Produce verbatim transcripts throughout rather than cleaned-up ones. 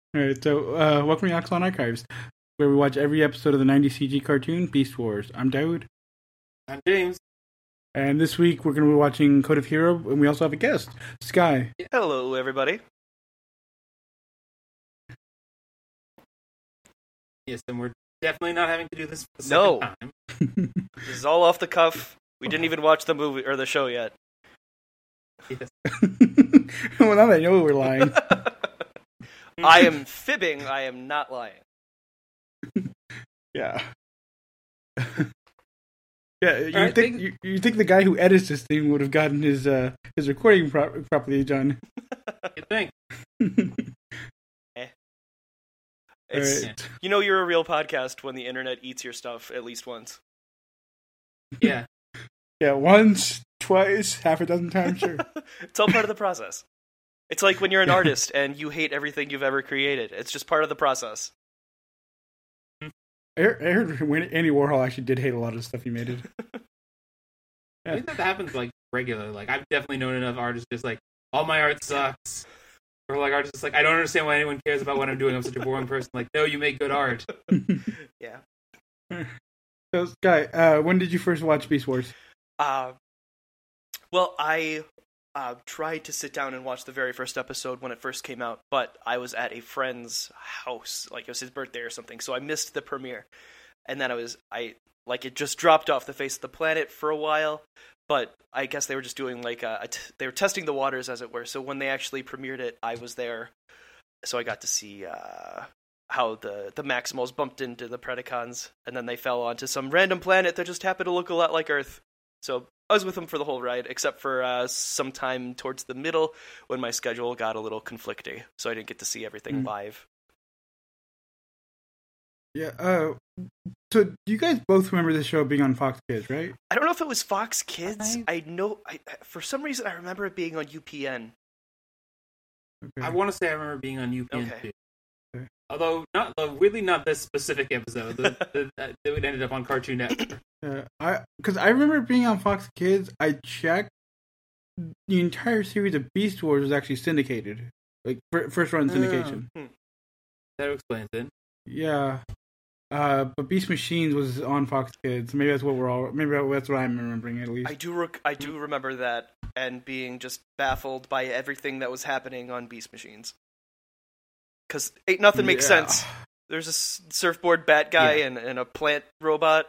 All right, so uh, welcome to Axelon Archives, where we watch every episode of the nineties C G cartoon Beast Wars. I'm Dawood. I'm James. And this week we're going to be watching Code of Hero, and we also have a guest, Sky. Hello, everybody. Yes, and we're definitely not having to do this for the No. second time. This is all off the cuff. We didn't even watch the movie or the show yet. Yes. Well, now that I know we're lying. I am fibbing. I am not lying. Yeah. Yeah, you right, think thank- you, you think the guy who edits this thing would have gotten his uh, his recording pro- properly done? You think? It's, Alright. You know you're a real podcast when the internet eats your stuff at least once. Yeah. Yeah, once, twice, half a dozen times, sure. It's all part of the process. It's like when you're an artist and you hate everything you've ever created. It's just part of the process. I heard, I heard when Andy Warhol actually did hate a lot of the stuff he made. It. I think that happens like regularly. Like I've definitely known enough artists just like all my art sucks. Or like artists like I don't understand why anyone cares about what I'm doing. I'm such a boring person. Like no, you make good art. Yeah. So, Sky, uh, when did you first watch Beast Wars? Uh, well, I uh, tried to sit down and watch the very first episode when it first came out, but I was at a friend's house, like it was his birthday or something, so I missed the premiere. And then I was, I like it just dropped off the face of the planet for a while, but I guess they were just doing like, a, a t- they were testing the waters, as it were, so when they actually premiered it, I was there, so I got to see uh, how the, the Maximals bumped into the Predacons, and then they fell onto some random planet that just happened to look a lot like Earth. So I was with them for the whole ride, except for uh, sometime towards the middle when my schedule got a little conflicting, so I didn't get to see everything Mm. live. Yeah, uh, so you guys both remember the show being on Fox Kids, right? I don't know if it was Fox Kids. I- I know, I, for some reason, I remember it being on U P N. Okay. I want to say I remember being on U P N Okay. too. Okay. Although not, uh, weirdly not this specific episode. The, the, that it ended up on Cartoon Network. Uh, I because I remember it being on Fox Kids. I checked the entire series of Beast Wars was actually syndicated, like fir- first run syndication. Hmm. That explains it. Yeah, uh, but Beast Machines was on Fox Kids. Maybe that's what we're all. Maybe that's what I'm remembering at least. I do, rec- I do remember that, and being just baffled by everything that was happening on Beast Machines. Because ain't nothing makes Yeah. sense. There's a s- surfboard bat guy Yeah. and, and a plant robot.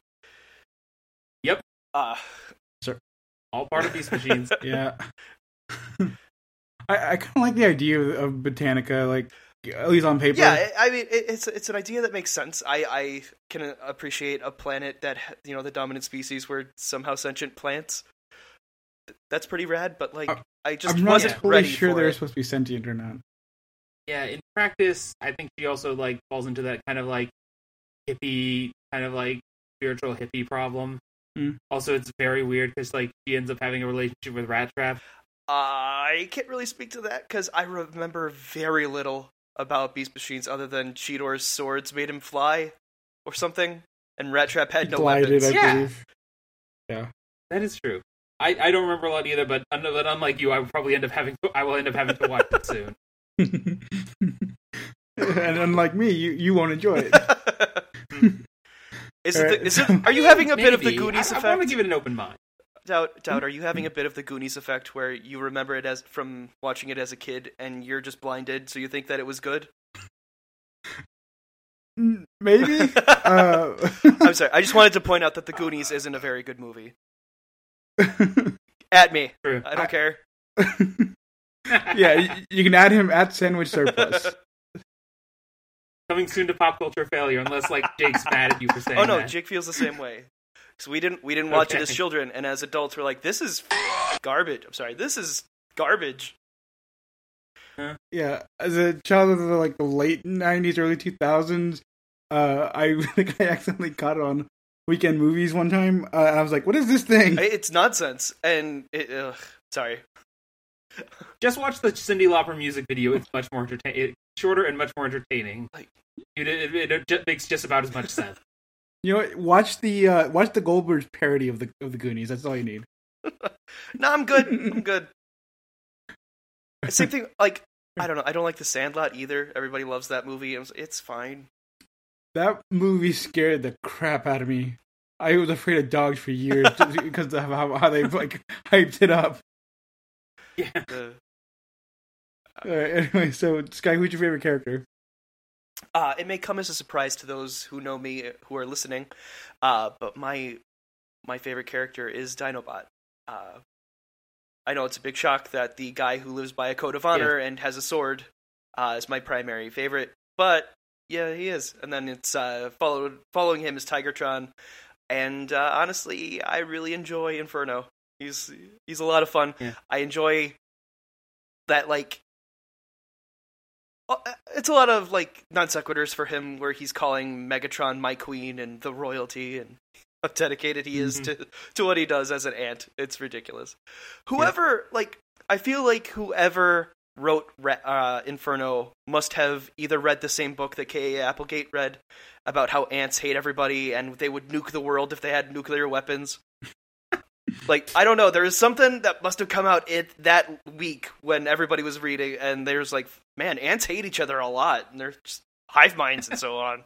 Yep. Uh, All part of Beast Machines. Yeah. I I kind of like the idea of, of Botanica, like at least on paper. yeah, I I mean, it, it's it's an idea that makes sense. I, I can appreciate a planet that, you know, the dominant species were somehow sentient plants. That's pretty rad, but, like, I- I just I'm not wasn't totally ready sure for they're it. supposed to be sentient or not. Yeah, in practice, I think she also like falls into that kind of like hippie, kind of like spiritual hippie problem. Mm. Also, it's very weird because like she ends up having a relationship with Rat Trap. I can't really speak to that, because I remember very little about Beast Machines other than Cheetor's swords made him fly, or something, and Rat Trap had no Glided, weapons. I Yeah. believe. Yeah. That is true. I, I don't remember a lot either, but, un- but unlike you, I will probably end up having to, I will end up having to watch it soon. And unlike me, you, you won't enjoy it. Is it, Alright, the, is it? so- Are you having a bit of the Maybe. Goonies I, effect? I want to give it an open mind. Doubt, doubt. Are you having a bit of the Goonies effect where you remember it as from watching it as a kid, and you're just blinded, so you think that it was good? Mm, Maybe. uh, I'm sorry. I just wanted to point out that the Goonies isn't a very good movie. At me. True. I don't care. yeah, you, you can add him at Sandwich Surplus. Coming soon to pop culture failure, unless like Jake's mad at you for saying Oh no, that. Jake feels the same way. So we didn't we didn't watch Okay. it as children, and as adults we're like, this is garbage. I'm sorry, this is garbage. Yeah, as a child of the, like the late nineties, early two thousands, uh, I think I accidentally caught it on Weekend Movies one time. Uh, and I was like, "What is this thing?" I- It's nonsense, and it, ugh, sorry. Just watch the Cyndi Lauper music video. It's much more entertaining, shorter and much more entertaining. Like- it, it, it, it ju- makes just about as much sense. You know, what? watch the uh, watch the Goldbergs parody of the of the Goonies. That's all you need. No, I'm good. I'm good. Same thing. Like I don't know. I don't like The Sandlot either. Everybody loves that movie. It's, it's fine. That movie scared the crap out of me. I was afraid of dogs for years because of how, how they like hyped it up. Yeah. Uh, All right, anyway, so Sky, who's your favorite character? Uh, it may come as a surprise to those who know me, who are listening, uh, but my my favorite character is Dinobot. Uh, I know it's a big shock that the guy who lives by a code of honor yeah. and has a sword uh, is my primary favorite, but yeah, he is. And then it's uh, followed following him is Tigertron, and uh, honestly, I really enjoy Inferno. He's he's a lot of fun. Yeah. I enjoy that, like. It's a lot of, like, non sequiturs for him, where he's calling Megatron my queen and the royalty, and how dedicated he is mm-hmm. to, to what he does as an ant. It's ridiculous. Whoever, yeah. like, I feel like whoever wrote uh, Inferno must have either read the same book that K A Applegate read about how ants hate everybody and they would nuke the world if they had nuclear weapons. Like, I don't know, there was something that must have come out it that week when everybody was reading, and there's like, man, ants hate each other a lot, and they're just hive minds and so on.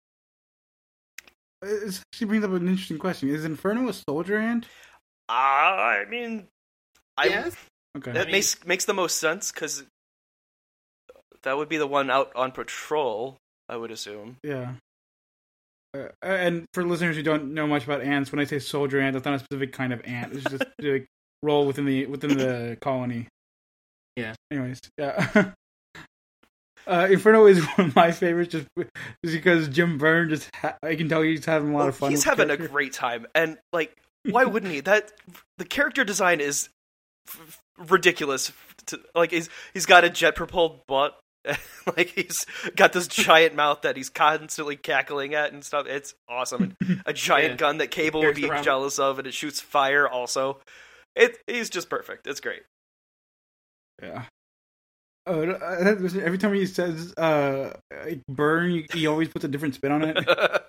It actually brings up an interesting question. Is Inferno a soldier ant? Uh, I mean, I, yes. Okay. That I mean, makes, makes the most sense, because that would be the one out on patrol, I would assume. Yeah. Uh, and for listeners who don't know much about ants, when I say soldier ant, that's not a specific kind of ant. It's just a like, role within the within the colony. Yeah. Anyways, yeah. uh, Inferno is one of my favorites, just, just because Jim Byrne just ha- I can tell he's having a lot well, of fun. He's with having a great time, and like, why wouldn't he? That the character design is f- ridiculous. To, like, he's he's got a jet propelled butt. Like, he's got this giant mouth that he's constantly cackling at and stuff. It's awesome. And a giant yeah. gun that Cable would be jealous of, and it shoots fire also. It He's just perfect. It's great. Yeah. Oh, every time he says uh, like burn, he always puts a different spin on it.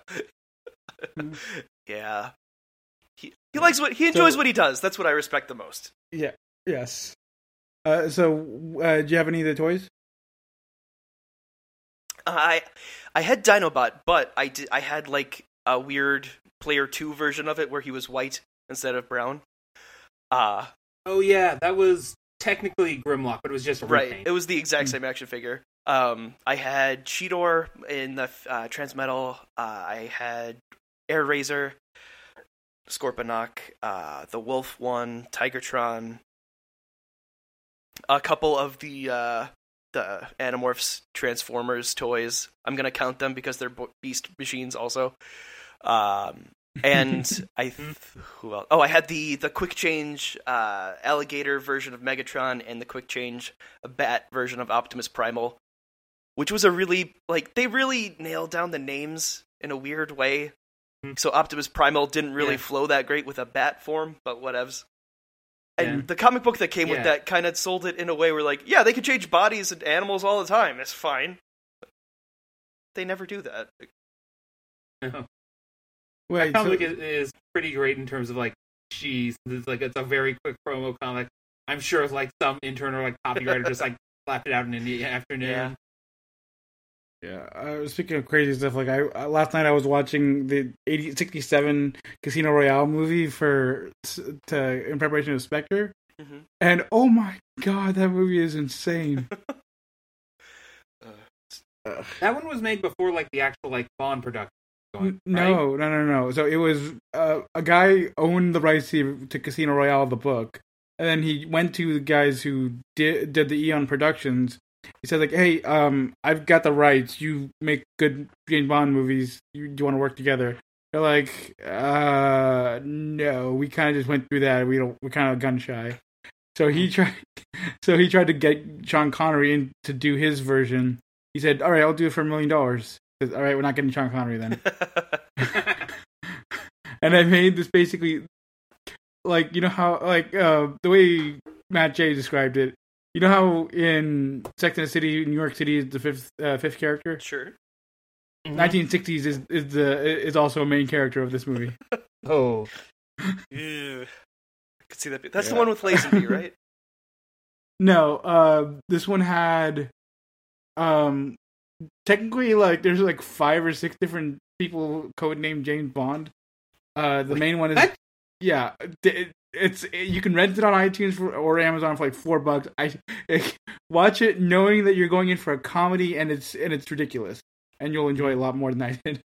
Yeah. He he likes what he enjoys so, what he does. That's what I respect the most. Yeah. Yes. Uh, so, uh, do you have any of the toys? I I had Dinobot, but I did I had like a weird Player two version of it where he was white instead of brown. Uh oh yeah, that was technically Grimlock, but it was just a right. repaint. It was the exact mm. same action figure. Um, I had Cheetor in the uh, Transmetal. Uh, I had Air Razor, Scorponok, uh, the Wolf one, Tigertron, a couple of the uh, the Animorphs Transformers toys. I'm gonna count them because they're beast machines also. Um, and I th- who else? Oh, I had the the quick change uh, alligator version of Megatron and the quick change bat version of Optimus Primal, which was a really like they really nailed down the names in a weird way. So Optimus Primal didn't really yeah. flow that great with a bat form, but whatevs. And yeah. the comic book that came yeah. with that kind of sold it in a way where, like, yeah, they can change bodies and animals all the time. It's fine. But they never do that. No. Wait, that comic so... is, is pretty great in terms of, like, geez, it's like it's a very quick promo comic. I'm sure if, like, some intern or, like, copywriter just, like, slapped it out in the afternoon. Yeah. Yeah, uh, speaking of crazy stuff, like I uh, last night I was watching the eighty sixty-seven Casino Royale movie for to in preparation of Spectre, mm-hmm. and oh my god, that movie is insane. uh, that one was made before like the actual like Bond production. Going, no, right? no, no, no. So it was uh, a guy owned the rights to, to Casino Royale, the book, and then he went to the guys who did did the Eon Productions. He said, like, hey, um, I've got the rights. You make good James Bond movies. You, do you want to work together? They're like, uh, no. We kind of just went through that. We don't. We're kind of gun shy. So he tried. So he tried to get Sean Connery in to do his version. He said, all right, I'll do it for a million dollars. All right, we're not getting Sean Connery then. And I made this basically, like, you know how, like, uh, the way Matt J described it. You know how in Sex and the City, New York City is the fifth uh, fifth character? Sure. Mm-hmm. nineteen sixties is is the is also a main character of this movie. Oh. Yeah. I could see that. That's yeah. the one with Lazenby, right? No, uh, this one had um, technically, like there's like five or six different people codenamed James Bond. Uh, the main one is What? yeah. It, it's you can rent it on iTunes for, or Amazon for like four bucks. I watch it knowing that you're going in for a comedy and it's and it's ridiculous, and you'll enjoy it a lot more than I did.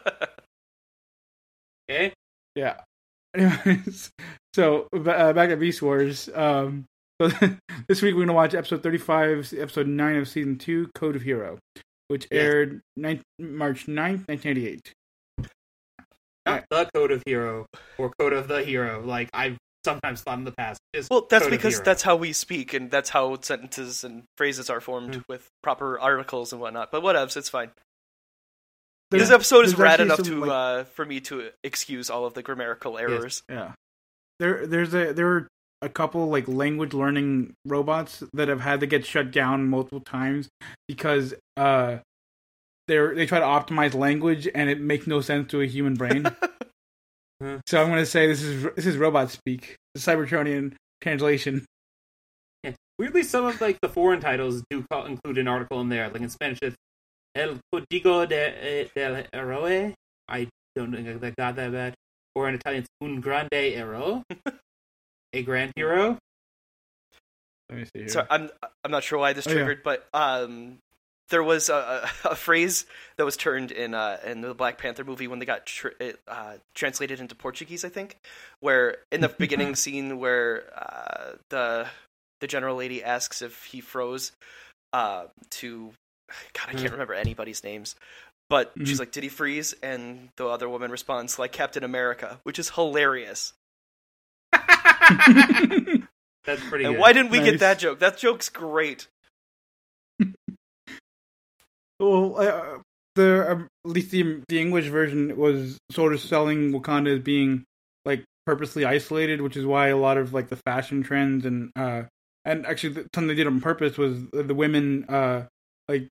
Okay. Yeah. Anyways, so uh, back at Beast Wars. Um, so this week we're gonna watch episode thirty-five, episode nine of season two, Code of Hero, which Yeah. aired ninth, March ninth, nineteen eighty-eight. Not the Code of Hero or Code of the Hero, like I've sometimes thought in the past. Just Well, that's Code of because Hero. that's how we speak, and that's how sentences and phrases are formed Mm. with proper articles and whatnot. But whatevs, it's fine. There's- This episode is there's rad actually enough some, to like- uh, for me to excuse all of the grammatical errors. Yeah, there, there's a there are a couple like language learning robots that have had to get shut down multiple times because uh, they they try to optimize language and it makes no sense to a human brain. So I'm going to say this is this is robot speak, the Cybertronian translation. Yeah. Weirdly, some of like the foreign titles do call, include an article in there. Like in Spanish, it's El Código de, del Héroe. I don't think I got that bad. Or in Italian, it's Un Grande Hero. A grand hero. Let me see here. So I'm I'm not sure why this Oh, yeah. triggered, but um, there was a, a, a phrase that was turned in uh, in the Black Panther movie when they got tr- it, uh, translated into Portuguese, I think, where in the beginning scene where uh, the the general lady asks if he froze uh, to God, I can't Mm. remember anybody's names. But Mhm. she's like, "Did he freeze?" And the other woman responds like Captain America, which is hilarious. That's pretty And good. why didn't we Nice. get that joke? That joke's great. Well, uh, the um, at least the the English version was sort of selling Wakanda as being like purposely isolated, which is why a lot of like the fashion trends and uh and actually the, something they did on purpose was the, the women uh like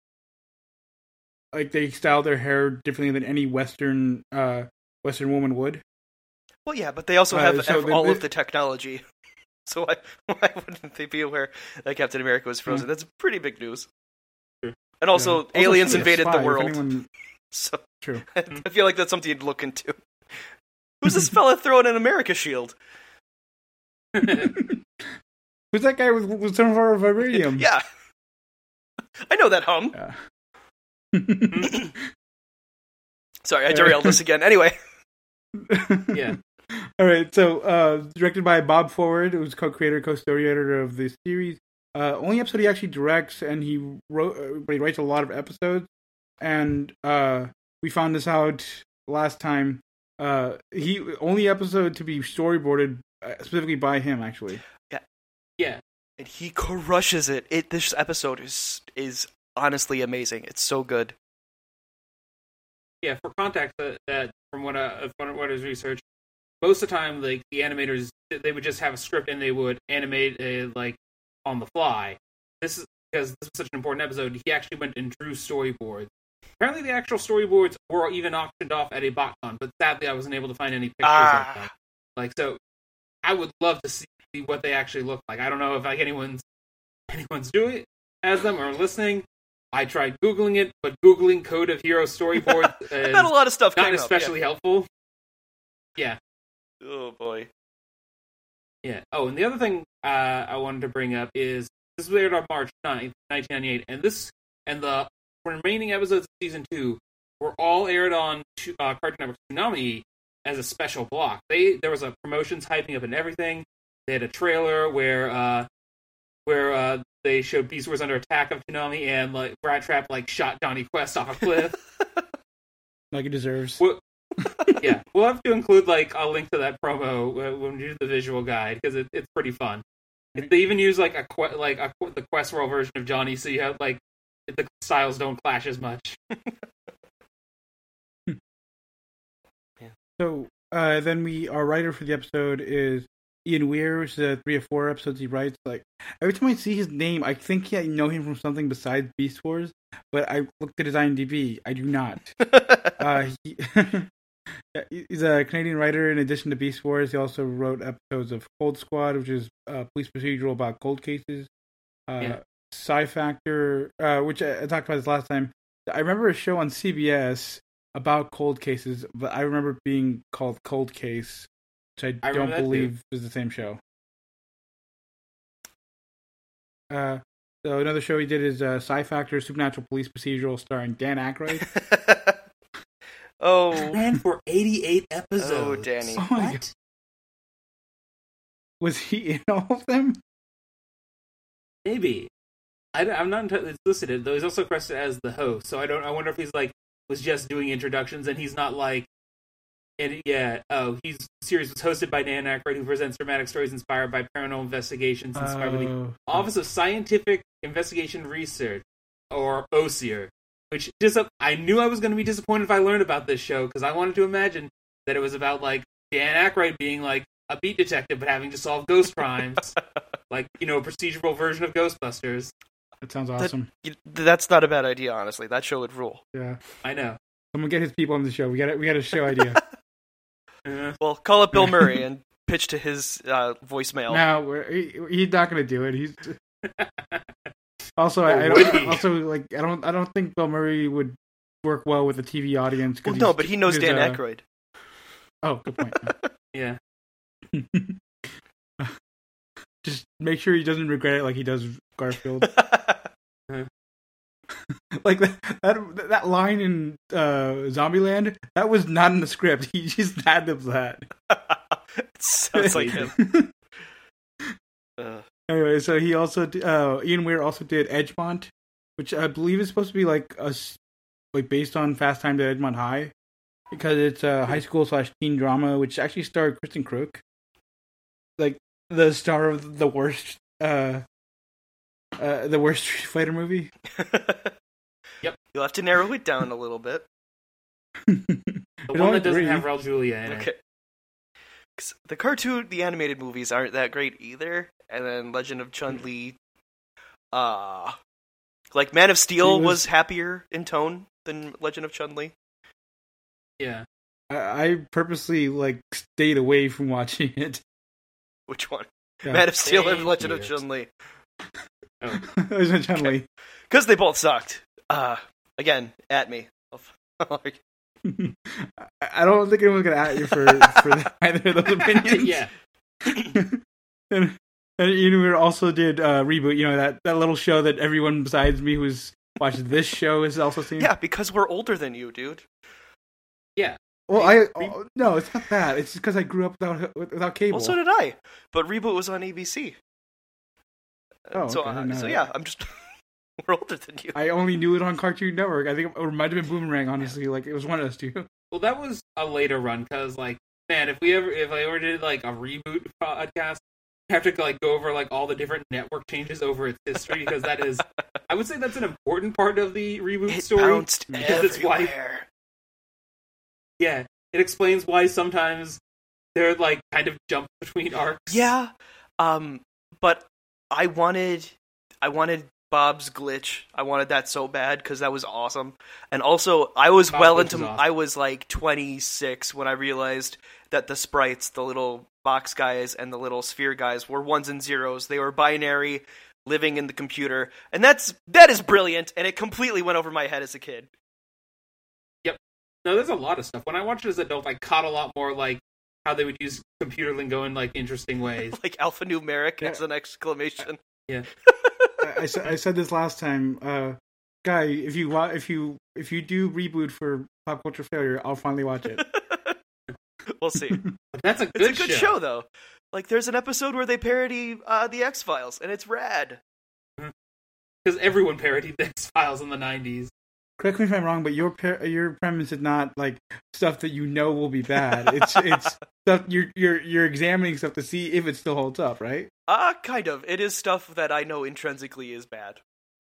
like they styled their hair differently than any Western uh Western woman would. Well, yeah, but they also Uh, have so ev- the- all the- of the technology. So why, why wouldn't they be aware that Captain America was frozen? That's pretty big news. Sure. And also, Yeah. aliens she's a invaded spy, the if world. anyone- So True. I feel like that's something you'd look into. Who's this fella throwing an America shield? Who's that guy with with some of our vibranium? Yeah. I know that hum. Yeah. Sorry, I derailed this again. Anyway. Yeah. All right. So, uh, directed by Bob Forward, who's co-creator, co-story editor of the series. Uh, only episode he actually directs, and he wrote, uh, but he writes a lot of episodes. And uh, we found this out last time. Uh, he only episode to be storyboarded uh, specifically by him, actually. Yeah. And he crushes it. It this episode is is honestly amazing. It's so good. Yeah, for context, that, that from what I, from what I was researched, most of the time, like the animators, they would just have a script and they would animate it like on the fly. This is because this was such an important episode. He actually went and drew storyboards. Apparently, the actual storyboards were even auctioned off at a BotCon, but sadly, I wasn't able to find any pictures Ah. of them. Like, so I would love to see what they actually look like. I don't know if like anyone's anyone's doing it as them or listening. I tried Googling it, but Googling Code of Hero storyboard is Not a lot of stuff not came especially helpful. Yeah, up. Yeah. Oh boy. yeah. Oh, and the other thing uh, I wanted to bring up is this was aired on March ninth, nineteen ninety-eight, and this and the remaining episodes of season two were all aired on uh, Cartoon Network Toonami as a special block. They there was a promotions hyping up and everything. They had a trailer where uh, where uh, they showed Beast Wars Under Attack of Toonami, and like Rat Trap like shot Johnny Quest off a cliff. Like it deserves. Well, yeah, we'll have to include like a link to that promo uh, when we do the visual guide because it, it's pretty fun. If they even use like a que- like a, the Quest World version of Johnny, so you have like the styles don't clash as much. So uh, then we our writer for the episode is Ian Weir, which is uh, three or four episodes he writes. Like every time I see his name, I think I know him from something besides Beast Wars. But I looked at his IMDb, I do not. uh, he, yeah, he's a Canadian writer. In addition to Beast Wars, he also wrote episodes of Cold Squad, which is a police procedural about cold cases. Uh, Yeah. Sci Factor, uh, which I, I talked about this last time. I remember a show on C B S about cold cases, but I remember it being called Cold Case, which I, I don't remember that believe too. is the same show. Uh, so another show he did is uh, Sci Factor Supernatural Police Procedural, starring Dan Aykroyd. oh, Ran for eighty-eight episodes. oh, Danny. Oh my What? God. Was he in all of them? Maybe. I, am not entirely listed, though he's also credited as the host, so I don't. I wonder if he's like was just doing introductions and he's not like. And yeah, oh, he's the series was hosted by Dan Aykroyd, who presents dramatic stories inspired by paranormal investigations, inspired by the Oh. Office of Scientific Investigation Research, or O S I R, which dis- I knew I was going to be disappointed if I learned about this show, because I wanted to imagine that it was about, like, Dan Aykroyd being, like, a beat detective, but having to solve ghost crimes. Like, you know, a procedural version of Ghostbusters. That sounds awesome. You- That's not a bad idea, honestly. That show would rule. Yeah. I know. Someone get his people on the show. We got it. We got a show idea. Uh, Well, call up Bill Murray and pitch to his uh, voicemail. No, we're, he, he's not going to do it. He's also Or I, I would don't he? also like I don't I don't think Bill Murray would work well with a T V audience. 'cause Well, no, he's- but he knows he's, Dan uh, Aykroyd. Oh, good point. yeah. Just make sure he doesn't regret it like he does Garfield. Like that, that that line in uh, Zombieland, that was not in the script. He just ad-libs that. Sounds like him. Uh, Anyway, so he also d- uh, Ian Weir also did Edgemont, which I believe is supposed to be like a s- like based on Fast Times at Edgemont High, because it's a high school slash teen drama, which actually starred Kristen Crook, like the star of the worst uh, uh the worst Street Fighter movie. Yep. You'll have to narrow it down a little bit. The There's one only that doesn't three. have Raul Julia in Okay. it. 'Cause the cartoon, the animated movies aren't that great either. And then Legend of Chun-Li, uh, like Man of Steel He was... was- happier in tone than Legend of Chun-Li. Yeah. I, I purposely like stayed away from watching it. Which one? Yeah. Man of Steel and Thank Legend of you. Chun-Li. Oh. It was a Chun-Li. Because they both sucked. Uh, again, at me. I I don't think anyone's gonna at you for for either of those opinions. yeah. and, and Ian Weir also did uh, Reboot. You know that, that little show that everyone besides me who's watched this show has also seen. Yeah, because we're older than you, dude. Yeah. Well, I oh, no, it's not that. It's just because I grew up without without cable. Well, so did I. But Reboot was on A B C. Oh, so, okay, I uh, didn't know so that. yeah, I'm just... we're older than you. I only knew it on Cartoon Network. I think it might have been Boomerang. Honestly, like it was one of those two. Well, that was a later run, because, like, man, if we ever, if I ever did, like, a reboot podcast, I have to, like, go over, like, all the different network changes over its history, because that is, I would say that's an important part of the reboot It story. bounced because it's why- everywhere. Yeah, it explains why sometimes they're, like, kind of jump between arcs. Yeah, um, but I wanted, I wanted Bob's Glitch. I wanted that so bad because that was awesome. And also, I was Bob's well Glitch into. is awesome. I was like twenty-six when I realized that the sprites, the little box guys and the little sphere guys, were ones and zeros. They were binary, living in the computer, and that's that is brilliant. And it completely went over my head as a kid. No, there's a lot of stuff. When I watched it as an adult, I caught a lot more, like, how they would use computer lingo in, like, interesting ways. Like alphanumeric Yeah. as an exclamation. Yeah. I, I, sa- I said this last time, uh, guy. If you wa- if you if you do Reboot for Pop Culture Failure, I'll finally watch it. We'll see. But that's a good, It's a good show. though. Like, there's an episode where they parody uh, the X Files, and it's rad. Because everyone parodied the X-Files in the nineties. Correct me if I'm wrong, but your par- your premise is not like stuff that you know will be bad. It's it's stuff you're you're you're examining stuff to see if it still holds up, right? Uh, kind of. It is stuff that I know intrinsically is bad.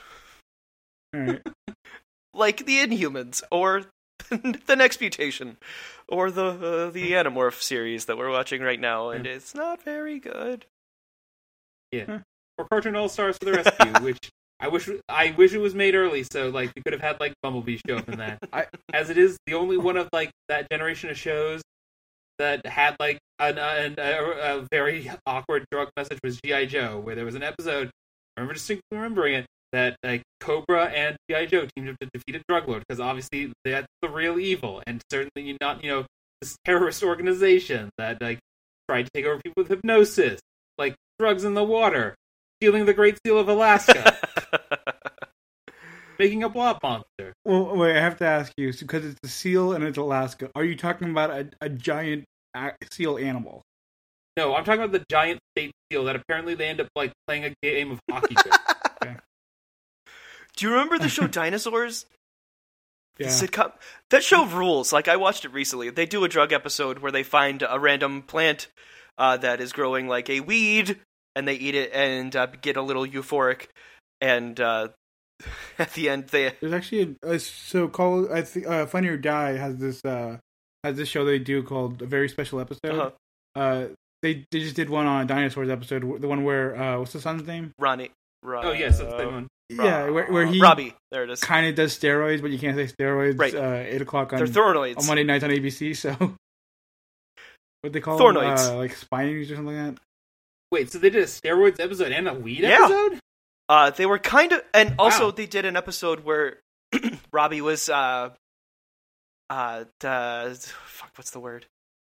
All right. Like the Inhumans, or the Next Mutation, or the uh, the Animorph series that we're watching right now, and it's not very good. Yeah. Or Cartoon All-Stars for the Rescue, which I wish I wish it was made early, so, like, we could have had, like, Bumblebee show up in that. I- As it is, the only one of, like, that generation of shows that had, like, an, an, a, a very awkward drug message was G I. Joe, where there was an episode, I remember distinctly remembering it, that like Cobra and G I. Joe teamed up to defeat a drug lord, because obviously that's the real evil, and certainly not, you know, this terrorist organization that like tried to take over people with hypnosis, like drugs in the water, stealing the Great Seal of Alaska, making a blob monster. Well, wait, I have to ask you, because it's a seal and it's Alaska. Are you talking about a, a giant a- seal animal? No, I'm talking about the giant state seal that apparently they end up like playing a game of hockey with. Okay. Do you remember the show Dinosaurs? Yeah. The sitcom. That show rules. Like, I watched it recently. They do a drug episode where they find a random plant uh, that is growing like a weed, and they eat it and uh, get a little euphoric. And uh, at the end, they There's actually a, a so called I think uh, Funny or Die has this uh has this show they do called A Very Special Episode. uh-huh. Uh, they they just did one on a Dinosaurs episode, the one where uh, what's the son's name? Ronnie. Ro- Oh yes, that's the one. Yeah, where, where he Robbie. There it is. kind of does steroids, but you can't say steroids. Right. Uh, eight o'clock on, They're Thornoids. on Monday nights on A B C. So what they call Thornoids. them? Uh, like spinies or something like that. Wait, so they did a steroids episode and a weed Yeah. episode? Uh, they were kind of, and also Wow. they did an episode where Robbie was, uh, uh, uh, fuck, what's the word?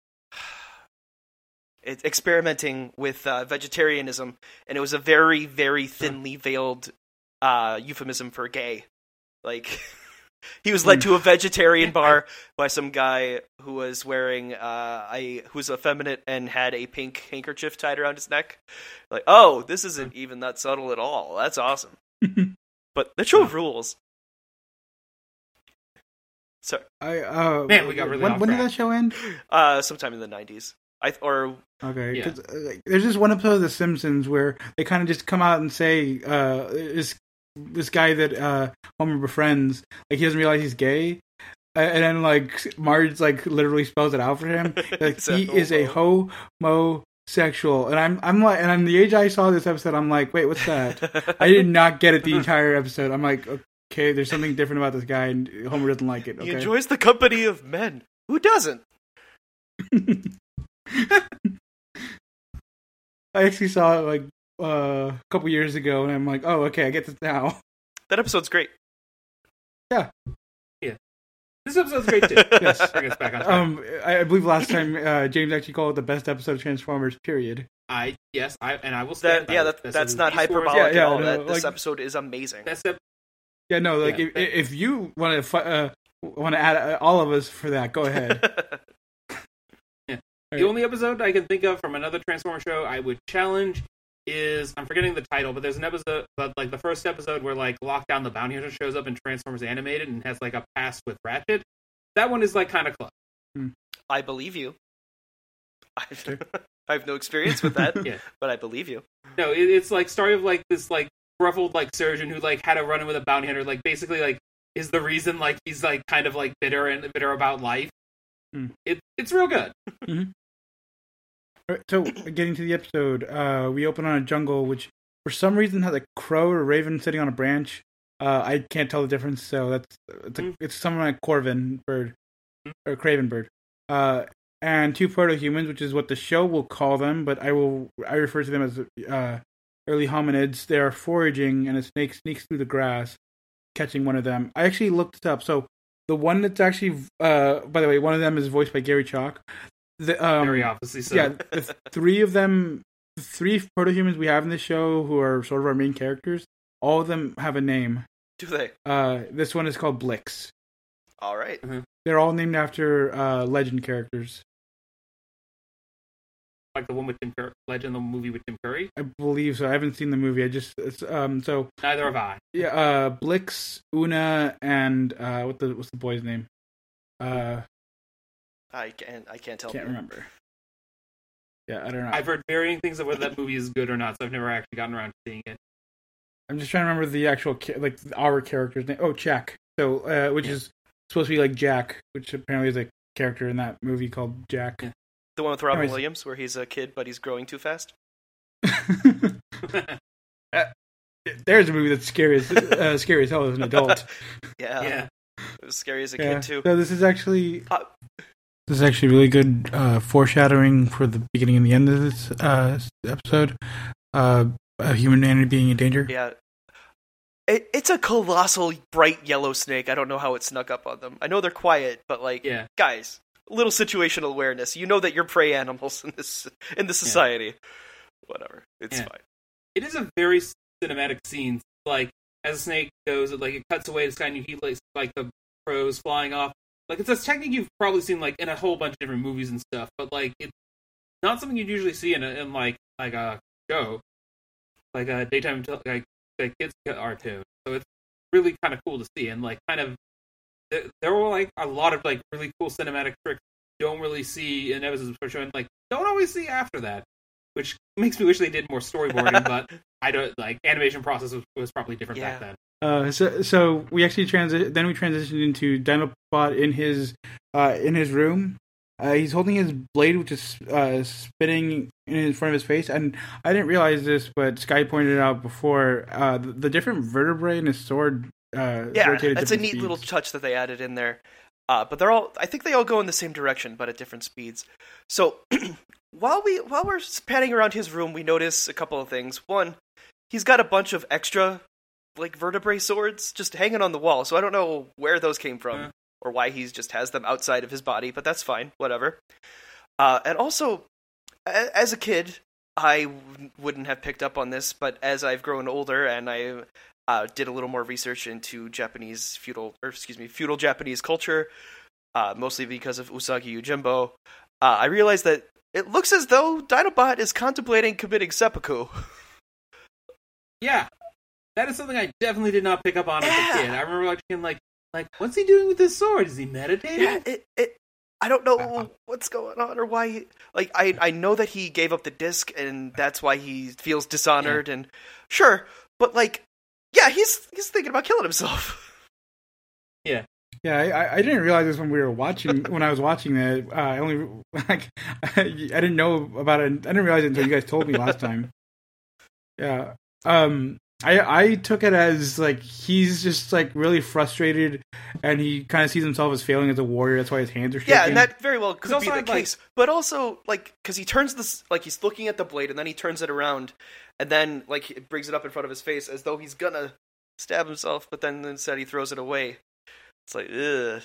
It, experimenting with uh, vegetarianism, and it was a very, very thinly veiled uh, euphemism for gay. Like, he was led to a vegetarian bar by some guy who was wearing uh, a who was effeminate and had a pink handkerchief tied around his neck. Like, oh, this isn't even that subtle at all. That's awesome. But the show rules. So, I uh, Man, we got really when, off when did track. that show end? uh, sometime in the nineties, I th- or Okay, Yeah. 'cause, uh, like, there's just one episode of The Simpsons where they kind of just come out and say uh, this this guy that uh, Homer befriends, like he doesn't realize he's gay, uh, and then like Marge like literally spells it out for him. Like He's a he is a homosexual, and I'm I'm like, and I'm the age I saw this episode, I'm like, wait, what's that? I did not get it the entire episode. I'm like, okay, there's something different about this guy, and Homer doesn't like it. he Okay. enjoys the company of men. Who doesn't? I actually saw it like uh, a couple years ago, and I'm like, oh, okay, I get this now. That episode's great. This episode's great too. Yes. Bring us back on track. Um, I I believe last time uh, James actually called it the best episode of Transformers. Period. I yes, I and I will stand That by yeah, it. that, This that's is not the scores. hyperbolic Yeah, yeah, at all. no, that this like- episode is amazing. Best ep- Yeah, no, like Yeah, if, that- if you want to uh, want to add uh, all of us for that, go ahead. The only episode I can think of from another Transformer show I would challenge is I'm forgetting the title, but there's an episode, but like the first episode where like Lockdown the Bounty Hunter shows up in Transformers Animated and has like a past with Ratchet. That one is like kind of close. I believe you. I've, I have no experience with that, Yeah. but I believe you. No, it, it's like story of like this like ruffled like surgeon who like had a run in with a bounty hunter. Like basically like is the reason like he's like kind of like bitter and bitter about life. Hmm. It it's real good. Alright, so getting to the episode, uh, we open on a jungle, which for some reason has a crow or a raven sitting on a branch. Uh, I can't tell the difference, so that's it's, a, Mm. it's something like Corvin bird Mm. or Craven bird. Uh, and two proto-humans, which is what the show will call them, but I will I refer to them as uh, early hominids. They are foraging, and a snake sneaks through the grass, catching one of them. I actually looked it up. So the one that's actually, uh, by the way, one of them is voiced by Gary Chalk. The, um, Very obviously so. yeah, the th- three of them, the three proto-humans we have in this show, who are sort of our main characters, all of them have a name. Do they? Uh, this one is called Blix. All right. They're all named after uh, legend characters. Like the one with Tim Curry, Legend, the movie with Tim Curry. I believe so. I haven't seen the movie. I just it's, um so Neither have I. yeah. Uh, Blix, Una, and uh, what the what's the boy's name? Uh, I can't. I can't tell. can't you. remember. Yeah, I don't know. I've heard varying things of whether that movie is good or not, so I've never actually gotten around to seeing it. I'm just trying to remember the actual ca- like our character's name. Oh, Jack. So uh, which Yeah. is supposed to be like Jack, which apparently is a character in that movie called Jack. Yeah. The one with Robin Anyways. Williams, where he's a kid but he's growing too fast. Uh, there's a movie that's scary as uh, scary as hell as an adult. Yeah. Yeah. It was scary as a Yeah. kid too. So this is actually Uh, this is actually really good uh, foreshadowing for the beginning and the end of this uh, episode. Uh, uh, humanity being in danger. Yeah. it, it's a colossal, bright yellow snake. I don't know how it snuck up on them. I know they're quiet, but like, Yeah. guys, little situational awareness. You know that you're prey animals in this in this society. Whatever, it's Yeah. fine. It is a very cinematic scene. Like, as a snake goes, it, like, it cuts away the sky and you heat, like, like the crows flying off. Like, it's a technique you've probably seen, like, in a whole bunch of different movies and stuff, but, like, it's not something you'd usually see in, a, in like, like a show. Like a daytime, like, like kids cartoon. So it's really kind of cool to see, and, like, kind of, there, there were, like, a lot of, like, really cool cinematic tricks you don't really see in episodes of the show, and, like, don't always see after that. Which makes me wish they did more storyboarding, but I don't like animation process was, was probably different Yeah. back then. Uh, so, so we actually transi- then we transitioned into Dinobot in his uh, in his room. Uh, he's holding his blade, which is uh, spinning in front of his face, and I didn't realize this, but Sky pointed out before uh, the, the different vertebrae in his sword. Uh, Yeah, rotated that's a different neat speeds. little touch that they added in there. Uh, but they're all, I think they all go in the same direction, but at different speeds. So while we while we're panning around his room, we notice a couple of things. One, he's got a bunch of extra like vertebrae swords just hanging on the wall. So I don't know where those came from Yeah. or why he just has them outside of his body, but that's fine, whatever. Uh, and also, a- as a kid, I w- wouldn't have picked up on this, but as I've grown older and I uh, did a little more research into Japanese feudal, or excuse me, feudal Japanese culture, uh, mostly because of Usagi Yojimbo, uh, I realized that it looks as though Dinobot is contemplating committing seppuku. Yeah, that is something I definitely did not pick up on as Yeah. a kid. I remember watching like, like, what's he doing with his sword? Is he meditating? Yeah, it, it, I don't know Uh-huh. what's going on or why. He, like, I, I know that he gave up the disc and that's why he feels dishonored. And sure, but like, yeah, he's he's thinking about killing himself. Yeah. Yeah, I, I didn't realize this when we were watching. When I was watching that, uh, I only like I didn't know about it. I didn't realize it until you guys told me last time. Yeah, um, I I took it as like he's just like really frustrated, and he kind of sees himself as failing as a warrior. That's why his hands are shaking. Yeah, and that very well could also be the had, like- case. But also, like, because he turns this, like, he's looking at the blade, and then he turns it around, and then, like, it brings it up in front of his face as though he's gonna stab himself, but then instead he throws it away. It's like, ugh.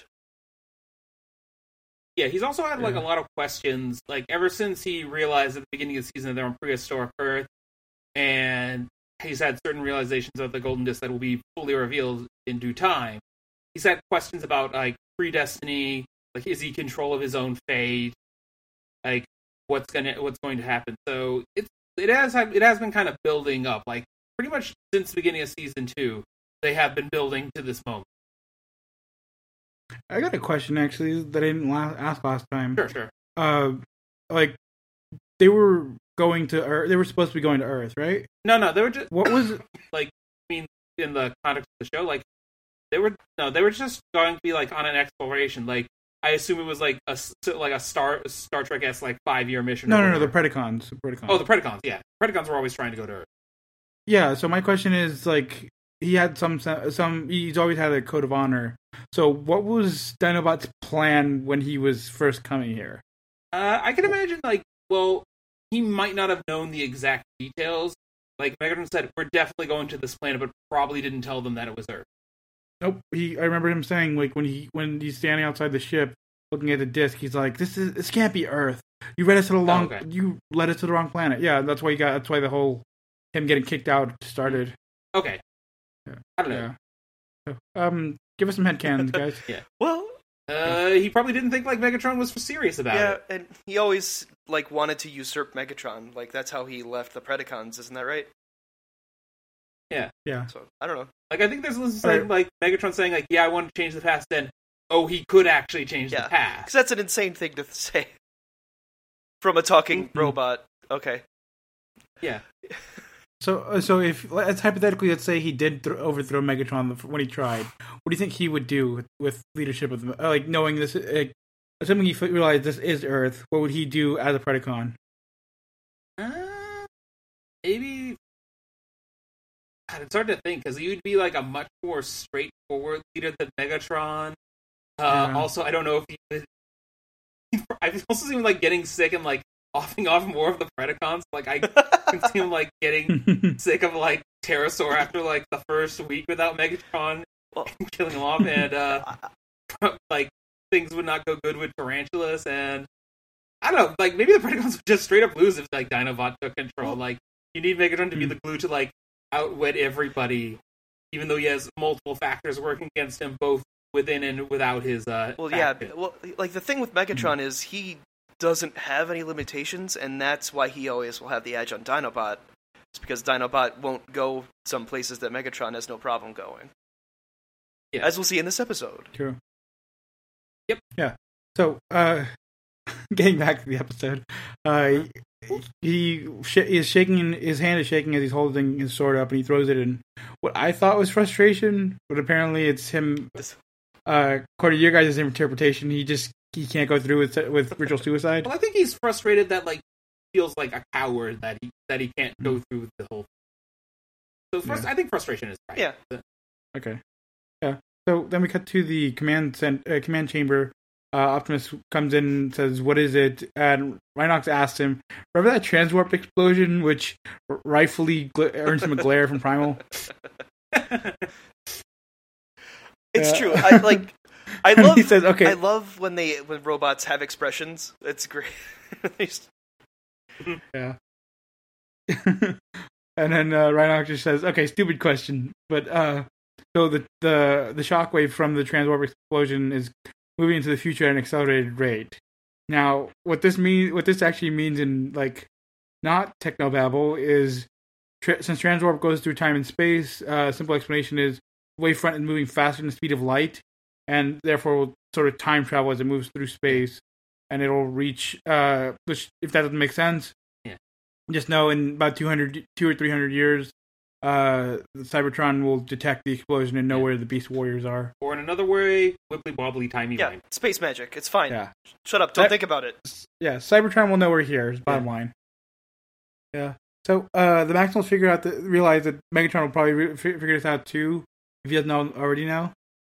Yeah, he's also had like Yeah. a lot of questions. Like ever since he realized at the beginning of the season that they're on prehistoric Earth, and he's had certain realizations of the Golden Disc that will be fully revealed in due time. He's had questions about like predestiny, like is he in control of his own fate, like what's gonna what's going to happen. So it's it has it has been kind of building up, like pretty much since the beginning of season two. They have been building to this moment. I got a question actually that I didn't la- ask last time. Sure, sure. Uh, like they were going to Earth. They were supposed to be going to Earth, right? No, no, they were just What was? like I mean in the context of the show, like they were no, they were just going to be like on an exploration. Like I assume it was like a s- like a Star Star Trek s like five year mission. No, or no, no. The whatever. Predacons. The Predacons. Oh, the Predacons. Yeah, Predacons were always trying to go to Earth. Yeah, so my question is like he had some some he's always had a code of honor. So what was Dinobot's plan when he was first coming here? Uh, I can imagine like well, he might not have known the exact details. Like Megatron said, we're definitely going to this planet, but probably didn't tell them that it was Earth. Nope. He I remember him saying like when he when he's standing outside the ship looking at the disc, he's like, This is this can't be Earth. You led us to the long Oh, okay. you led us to the wrong planet. Yeah, that's why you got that's why the whole him getting kicked out started. Okay. Yeah. I don't know. Yeah. Um give us some headcanons, guys. Well, Uh, he probably didn't think like Megatron was serious about yeah, it. and he always, like, wanted to usurp Megatron. Like, that's how he left the Predacons, isn't that right? Yeah. Yeah. So, I don't know. Like I think there's this Right. thing, like Megatron saying like, "Yeah, I want to change the past." Then, oh, he could actually change Yeah. the Because past. that's an insane thing to say. From a talking Mhm. robot. Okay. Yeah. So, uh, so if let's hypothetically, let's say he did th- overthrow Megatron the- when he tried, what do you think he would do with, with leadership of the, uh, like knowing this? Uh, assuming he f- realized this is Earth, what would he do as a Predacon? Uh, maybe. God, it's hard to think because you'd be like a much more straightforward leader than Megatron. Uh, Yeah. Also, I don't know if he. I've also seen him like getting sick and like offing off more of the Predacons. Like I can see him like getting sick of like pterosaur after like the first week without Megatron well, killing him off, and uh, like things would not go good with tarantulas, and I don't know, like maybe the Predacons would just straight up lose if like Dinobot took control. Like you need Megatron to be the glue to like outwit everybody, even though he has multiple factors working against him, both within and without his. Uh, well, faction. yeah, well, like the thing with Megatron mm. is he doesn't have any limitations, and that's why he always will have the edge on Dinobot. It's because Dinobot won't go some places that Megatron has no problem going. Yeah. As we'll see in this episode. True. Yep. Yeah. So, uh, getting back to the episode, uh, he sh- is shaking, his hand is shaking as he's holding his sword up, and he throws it in what I thought was frustration, but apparently it's him, uh, according to your guys' interpretation, he just, he can't go through with with ritual suicide. Well, I think he's frustrated that, like, feels like a coward that he that he can't go through the whole thing. So, frust- yeah. I think frustration is right. Yeah. Okay. Yeah. So then we cut to the command cent- uh, command chamber. Uh, Optimus comes in and says, "What is it?" And Rhinox asks him, "Remember that transwarp explosion, which rightfully gl- earns him a glare from Primal?" It's uh, true. I like. I love. He says, "Okay." I love when they when robots have expressions. It's great. Yeah. And then uh, Rhinox just says, "Okay, stupid question, but uh, so the the the shockwave from the transwarp explosion is moving into the future at an accelerated rate. Now, what this mean, what this actually means in like not technobabble is tra- since transwarp goes through time and space. Uh, a simple explanation is wavefront is moving faster than the speed of light, and therefore will sort of time travel as it moves through space, and it'll reach. Uh, which, if that doesn't make sense, yeah. just know in about two hundred, two or three hundred years, uh, the Cybertron will detect the explosion and know yeah. where the Beast Warriors are. Or in another way, wibbly wobbly timey yeah, line. Space magic. It's fine. Yeah. Shut up. Don't Cy- think about it. Yeah, Cybertron will know we're here. Is bottom yeah. line. Yeah. So uh, the Maximals figure out that realize that Megatron will probably re- figure this out too, if he doesn't know already now.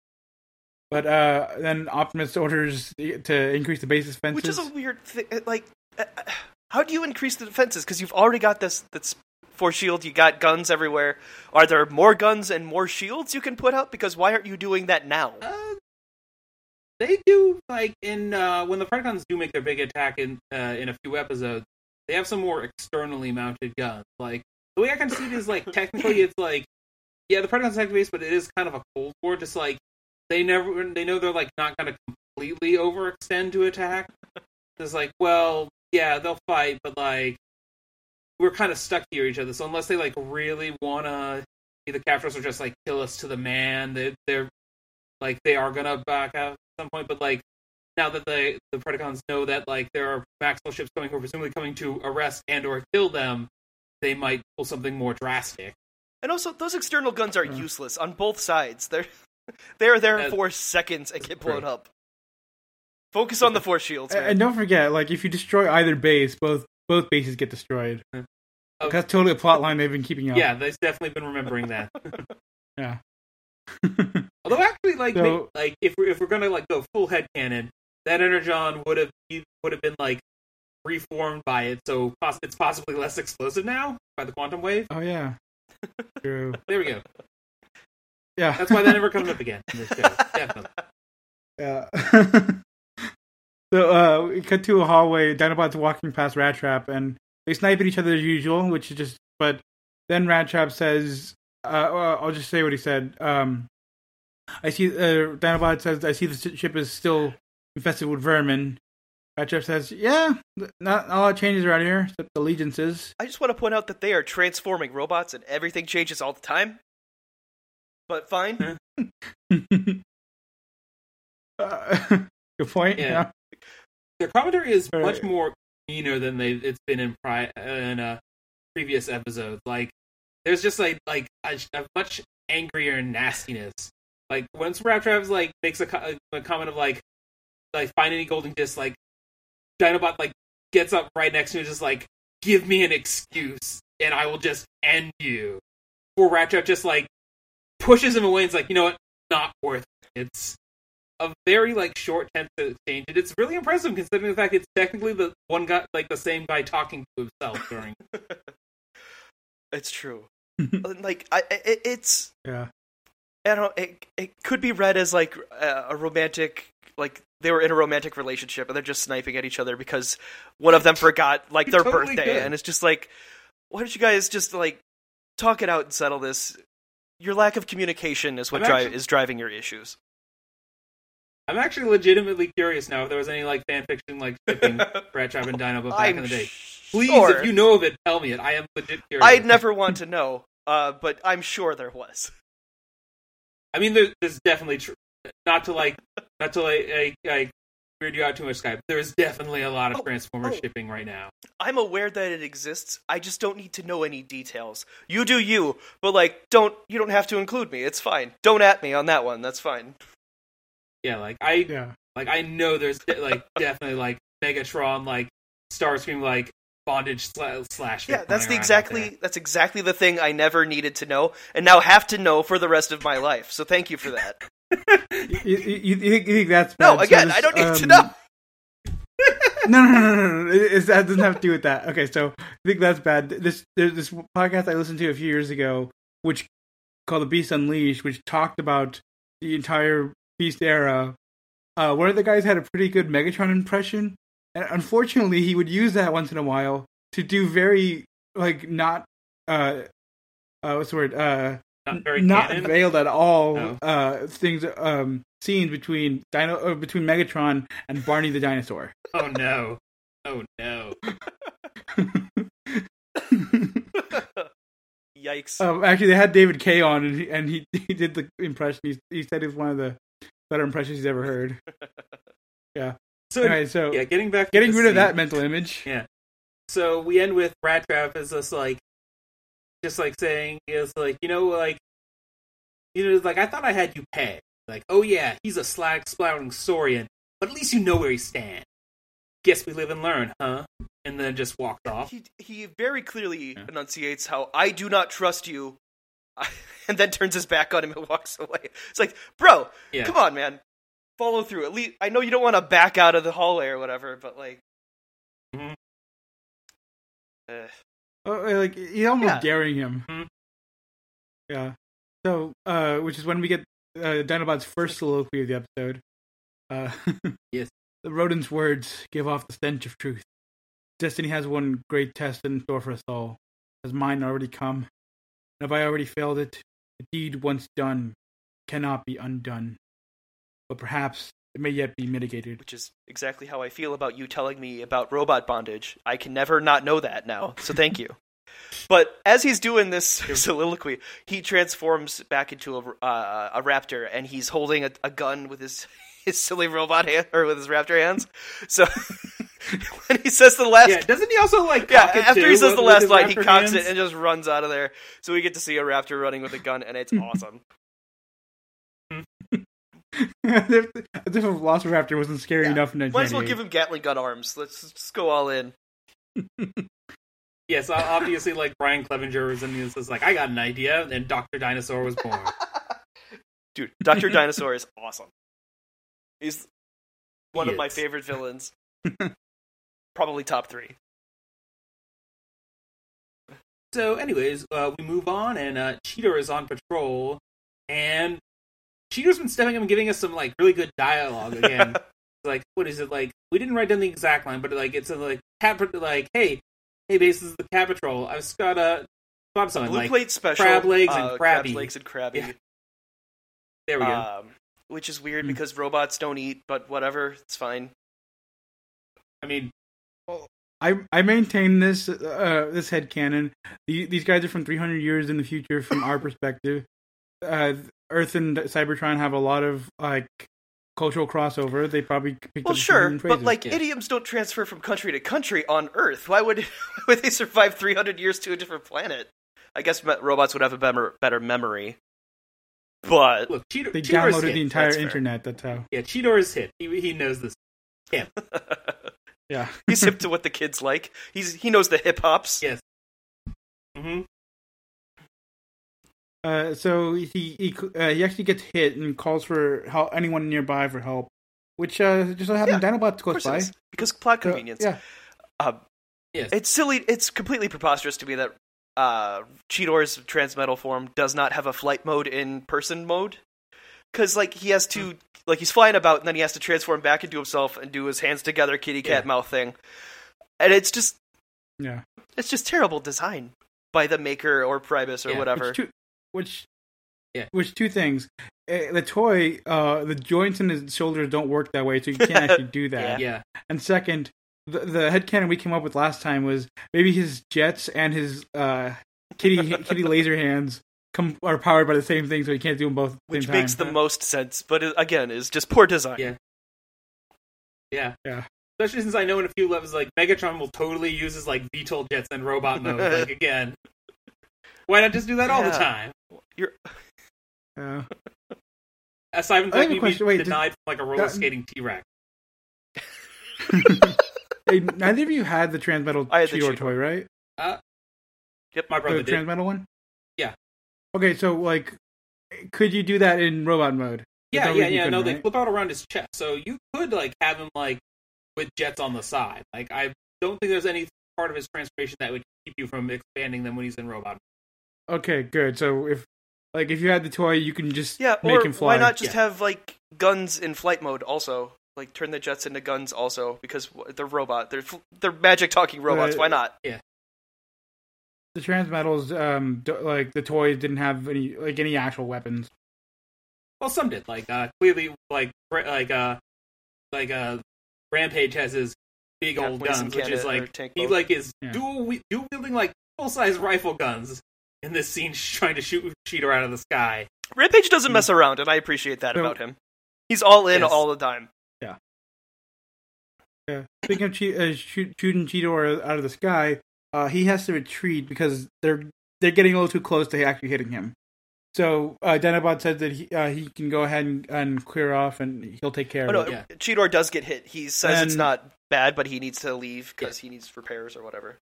But uh, then Optimus orders to increase the base's defenses, which is a weird thing. Like, uh, how do you increase the defenses? Because you've already got this this force shield. You got guns everywhere. Are there more guns and more shields you can put up? Because why aren't you doing that now? Uh, they do, like in uh, when the Predacons do make their big attack in uh, in a few episodes. They have some more externally mounted guns. Like the way I can see it is like technically it's like yeah the Predacons attack base, but it is kind of a Cold War. Just like they never they know they're like not going to completely overextend to attack. It's like well yeah they'll fight, but like we're kind of stuck here each other. So unless they like really want to either capture us or just like kill us to the man, they they're like they are gonna back out at some point. But like. Now that the the Predacons know that like there are Maximal ships coming who are presumably coming to arrest and or kill them, they might pull something more drastic. And also, those external guns are uh, useless on both sides. They're they're there uh, for seconds and get blown right. up. Focus on the force shields, man. And don't forget, like if you destroy either base, both both bases get destroyed. Uh, like, that's totally a plot line they've been keeping up. Yeah, they've definitely been remembering that. Yeah. Although actually, like, so, make, like if we're if we're gonna like go full headcanon, that Energon would have would have been like reformed by it, so poss- it's possibly less explosive now by the quantum wave. Oh yeah, true. There we go. Yeah, that's why that never comes up again in this show. Definitely. Yeah. So uh, we cut to a hallway. Dinobot's walking past Rat Trap, and they snipe at each other as usual, which is just. But then Rat Trap says, uh, well, "I'll just say what he said." Um, I see. Uh, Dinobot says, "I see the ship is still." Infested with vermin. Rat Trap says, yeah, not, not a lot of changes around here, except allegiances. I just want to point out that they are transforming robots and everything changes all the time. But fine. uh, good point. Yeah. yeah. Their commentary is right. much more meaner than they it's been in, pri- in uh, previous episodes. Like, there's just like like a, a much angrier nastiness. Like, once Rat Trap like, makes a, a comment of like, like find any golden disc, like Dinobot like gets up right next to him, just like give me an excuse and I will just end you. Or Rat Trap just like pushes him away and it's like, you know what, not worth it. It's a very like short tense exchange, and it's really impressive considering the fact it's technically the one guy, like the same guy talking to himself during. It's true. like I, it, it's yeah. I don't know. It it could be read as like a, a romantic, like they were in a romantic relationship and they're just sniping at each other because one of them forgot like their Totally birthday, good. and it's just like, why don't you guys just like talk it out and settle this? Your lack of communication is what I'm dri- actually- is driving your issues. I'm actually legitimately curious now if there was any like fan fiction like shipping Rat Trap and Dinobot back I'm in the day. Please, sure. if you know of it, tell me it. I am legit curious. I'd never want to know, uh, but I'm sure there was. I mean, there, there's definitely tr- not to like not to like, like, like weird you out too much, Skype. There's definitely a lot of Oh, Transformers oh. shipping right now. I'm aware that it exists. I just don't need to know any details. You do you, but like, don't you don't have to include me. It's fine. Don't at me on that one. That's fine. Yeah, like I Yeah. like I know there's de- like definitely like Megatron like Starscream like bondage sla- slash. Yeah, that's the flying around out exactly that's exactly the thing I never needed to know, and now have to know for the rest of my life. So thank you for that. You, you, you, think, you think that's bad? No, So again, this, I don't need to um, know. No, no, no, no, no. It, it's, that doesn't have to do with that. Okay, so I think that's bad. This there's this podcast I listened to a few years ago, which called The Beast Unleashed, which talked about the entire Beast era. Uh, one of the guys had a pretty good Megatron impression, and unfortunately, he would use that once in a while to do very like not uh, uh what's the word uh Not very not canon. veiled at all No. uh things um scenes between Dino uh, between Megatron and Barney the dinosaur. Oh no! Oh no! Yikes. Um, actually, they had David Kay on, and he, and he he did the impression. He, he said it was one of the better impressions he's ever heard. Yeah. So Anyway, so yeah, getting back, to getting the rid of scene. that mental image. Yeah. So we end with Rat Trap as just like, just like saying is like you know like, you know like I thought I had you pegged. Like oh yeah, he's a slag spouting Saurian, but at least you know where he stands. Guess we live and learn, huh? And then just walked off. He he very clearly Yeah. enunciates how I do not trust you, and then turns his back on him and walks away. It's like, bro, Yeah. come on, man, follow through. At least I know you don't want to back out of the hallway or whatever, but like, Mhm. eh. Oh, like he's almost Yeah. daring him. Mhm. Yeah. So, uh, which is when we get uh, Dinobot's first soliloquy of the episode. Uh, Yes. The rodent's words give off the stench of truth. Destiny has one great test in store for us all. Has mine already come? And have I already failed it? The deed once done cannot be undone. But perhaps it may yet be mitigated. which is exactly how I feel about you telling me about robot bondage. I can never not know that now, so thank you. But as he's doing this soliloquy, he transforms back into a, uh, a raptor, and he's holding a, a gun with his his silly robot hand or with his raptor hands. So when he says the last, Yeah, doesn't he also like yeah, cock it after too, he says with- the with last his line, he raptor cocks hands? it and just runs out of there. So we get to see a raptor running with a gun, and it's awesome. As if as if a Velociraptor wasn't scary Yeah. enough in Might as well nineteen ninety-eight. give him Gatling gun arms. Let's just go all in. Yes, obviously, like Brian Clevenger was in this. Is like, I got an idea, and Doctor Dinosaur was born. Dude, Doctor Dinosaur is awesome. He's one He of my is. favorite villains. Probably top three. So, anyways, uh, we move on, and uh, Cheetor is on patrol, and Cheetor's been stepping up and giving us some like really good dialogue again. Like, what is it like? We didn't write down the exact line, but like it's a, like cat like, hey, hey, base, this is the Cat Patrol. I've just got a got something Blue like Plate Special. crab legs and uh, crabby. Crab legs and crabby. Yeah. There we go. Um, which is weird Hmm. because robots don't eat, but whatever, it's fine. I mean, I I maintain this uh, this headcanon. The, these guys are from three hundred years in the future from our perspective. Uh, Earth and Cybertron have a lot of like cultural crossover. They probably picked Well, up sure, certain but phrases. like Yeah. idioms don't transfer from country to country on Earth. Why would why would they survive three hundred years to a different planet? I guess me- robots would have a better, better memory. But look, Cheetor, they Cheetor is downloaded hit. the entire That's fair. internet. That's how. Yeah, Cheetor is hit. He he knows this. Yeah. he's hip to what the kids like. He's he knows the hip hops. Yes. Mm-hmm. Uh, so he he uh, he actually gets hit and calls for help, anyone nearby for help, which uh, just so happens Yeah, Dinobot's Of close course it by. is, because plot So, convenience. yeah. Um, Yes. It's silly. It's completely preposterous to me that uh, Cheetor's transmetal form does not have a flight mode in person mode. Because, like, he has to, like, he's flying about, and then he has to transform back into himself and do his hands together kitty cat Yeah. mouth thing. And it's just, Yeah. it's just terrible design by the maker or Primus or Yeah, whatever. Which, two, which, Yeah. which two things. Uh, The toy, uh, the joints in his shoulders don't work that way, so you can't actually do that. Yeah. And second, the, the headcanon we came up with last time was maybe his jets and his uh, kitty kitty laser hands come, are powered by the same thing, so he can't do them both at the Which same time. makes the most sense, but it, again, is just poor design. Yeah. Yeah. Yeah. Especially since I know in a few levels, like, Megatron will totally use his, like, V TOL jets in robot mode. Like, again. Why not just do that all the Yeah. time? You're Uh, Aside from the I fact have a you question. be Wait, did- denied from, like, a roller that- skating T-Rex. hey, neither of you had the transmetal I had the Cheetor Cheetor. toy, right? Yep. My brother The did. transmetal one? Yeah. Okay, so, like, could you do that in robot mode? Yeah, With yeah, everything you yeah. No, couldn't, they right? flip out around his chest, so you could like have him like with jets on the side. Like, I don't think there's any part of his transformation that would keep you from expanding them when he's in robot. Okay, good. So if like if you had the toy, you can just Yeah, make or him fly. why not just Yeah. have, like, guns in flight mode also? Like, turn the jets into guns also, because w- they're robot. They're, fl- they're magic-talking robots, Uh, why not? the transmetals, um, do, like the toys didn't have any like any actual weapons. Well, some did. Like, uh, clearly, like, Ra- like, uh, like, uh, Rampage has his big Yeah, old Blaze and guns, which is Cannon or like tank he boat. like is Yeah. dual wi- dual wielding like full size rifle guns in this scene, trying to shoot Cheetor out of the sky. Rampage doesn't mess around, and I appreciate that So- about him. He's all in Yes. all the time. Yeah. Speaking of che- uh, shoot, shooting Cheetor out of the sky, uh, he has to retreat because they're they're getting a little too close to actually hitting him. So uh, Dinobot said that he uh, he can go ahead and, and clear off, and he'll take care Oh, no, of it. Yeah. Cheetor does get hit. He says it's And- not bad, but he needs to leave because he needs repairs or whatever.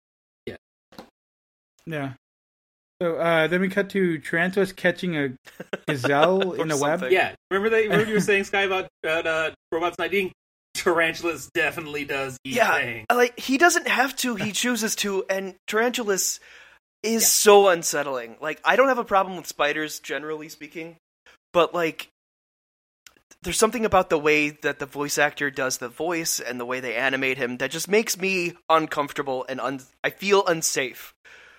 Yeah. So uh, then we cut to Tarantulas catching a gazelle Or in a web. something. Yeah, remember that? Remember you were saying, Sky, about about uh, robots not eating? Tarantulas definitely does eat Yeah, things. like, he doesn't have to, he chooses to, and Tarantulas is Yeah. so unsettling. Like, I don't have a problem with spiders, generally speaking, but, like, there's something about the way that the voice actor does the voice and the way they animate him that just makes me uncomfortable and un- I feel unsafe.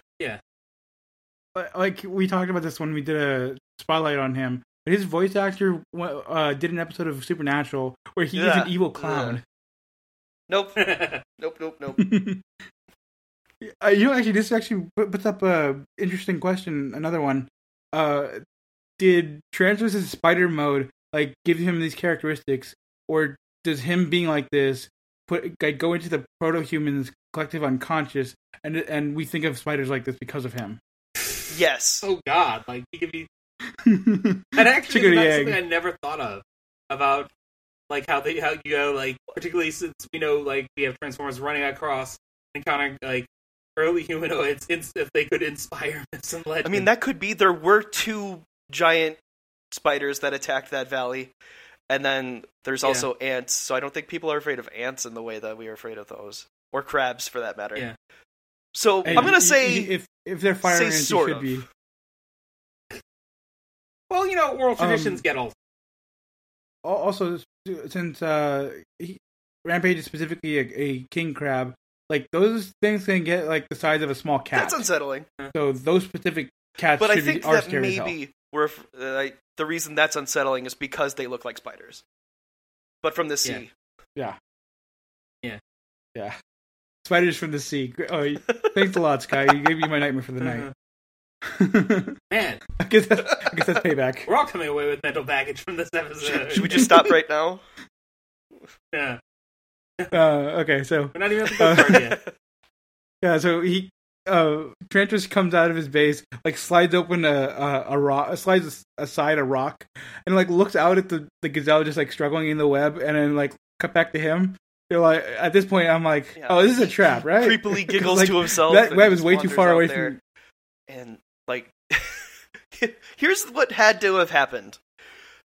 Like we talked about this when we did a spotlight on him. But his voice actor uh, did an episode of Supernatural where he is Yeah. an evil clown. Nope, nope, nope, nope. uh, you know, actually, this actually put- puts up a interesting question. Another one: uh, did Tarantulas' spider mode like give him these characteristics, or does him being like this put like go into the proto-humans' collective unconscious, and and we think of spiders like this because of him? Yes. Oh God, like he could be. And actually, Chicken or that's egg. something I never thought of about, like how they how you go like particularly since we know like we have Transformers running across encountering like early humanoids, ins- if they could inspire myths and I legends. mean, that could be. There were two giant spiders that attacked that valley, and then there's Yeah. also ants. So I don't think people are afraid of ants in the way that we are afraid of those, or crabs for that matter. Yeah. So Hey, I'm gonna y- say y- if if they're fire say ants, you sort should of. be. Well, you know, oral traditions Um, get old. Al- Also, since uh, he, Rampage is specifically a, a king crab, like those things can get like the size of a small cat. that's unsettling. So those specific cats But I should think be, are that scary as hell. maybe we're uh, like, the reason that's unsettling is because they look like spiders, but from the sea. Yeah. Yeah. Yeah. Yeah. Spiders from the sea. Oh, thanks a lot, Sky. You gave me my nightmare for the night. Man, I guess that's, I guess that's payback. we're all coming away with mental baggage from this episode. Should we just stop right now? Yeah, Uh, okay, so we're not even at the good part yet. yeah, so he uh Tarantulas comes out of his base, like slides open a a, a rock, slides aside a rock, and like looks out at the the gazelle just like struggling in the web, and then like cut back to him. They're like, at this point, I'm like, Yeah. oh, this is a trap, right? Creepily 'Cause, giggles like, to himself. That and web is just way too wanders far out away there. from. And like, here's what had to have happened.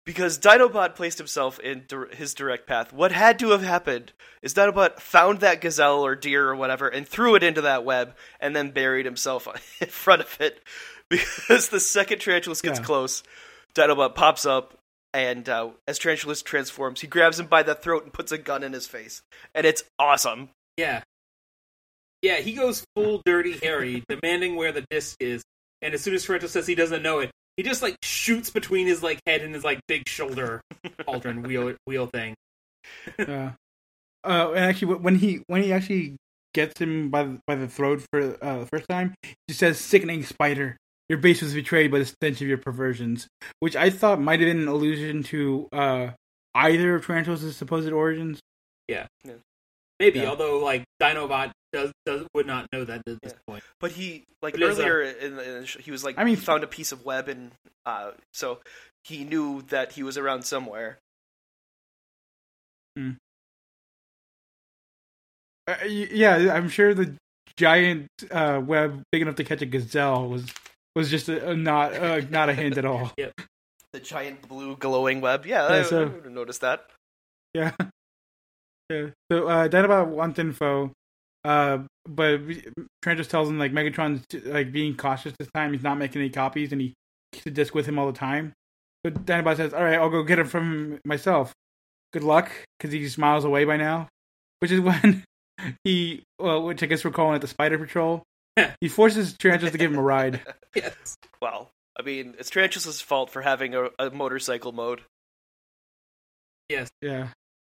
because Dinobot placed himself in dir- his direct path. What had to have happened is Dinobot found that gazelle or deer or whatever and threw it into that web and then buried himself in front of it. Because the second Tarantulas gets Yeah. close, Dinobot pops up, and uh, as Tarantulas transforms, he grabs him by the throat and puts a gun in his face. And it's awesome. Yeah. Yeah, he goes full Dirty Harry, demanding where the disc is, and as soon as Tarantula says he doesn't know it, he just, like, shoots between his, like, head and his, like, big shoulder pauldron wheel wheel thing. Yeah. Uh, and actually, when he when he actually gets him by the, by the throat for uh, the first time, he says, "Sickening spider, your base was betrayed by the stench of your perversions," which I thought might have been an allusion to uh, either of Tarantula's supposed origins. Yeah. Yeah. Maybe, Yeah. although, like, Dinobot does, does would not know that at this Yeah. point. But he, like, It is a- earlier, in the, in the sh- he was like, I mean- he found a piece of web, and uh, so he knew that he was around somewhere. Uh, y- yeah, I'm sure the giant uh, web big enough to catch a gazelle was was just a, a not uh, not a hint at all. The giant blue glowing web. Yeah, Yeah, I, so- I would have noticed that. Yeah. Yeah. So uh Dinobot wants info. Uh but Trent just tells him like Megatron's like being cautious this time. He's not making any copies and he keeps the disc with him all the time. So Dinobot says, "Alright, I'll go get him from myself. Good luck," because he's miles away by now. Which is when he well, which I guess we're calling it the Spider Patrol. He forces Tarantulas to give him a ride. Yes. Well, I mean, it's Tarantulas' fault for having a, a motorcycle mode. Yes. Yeah.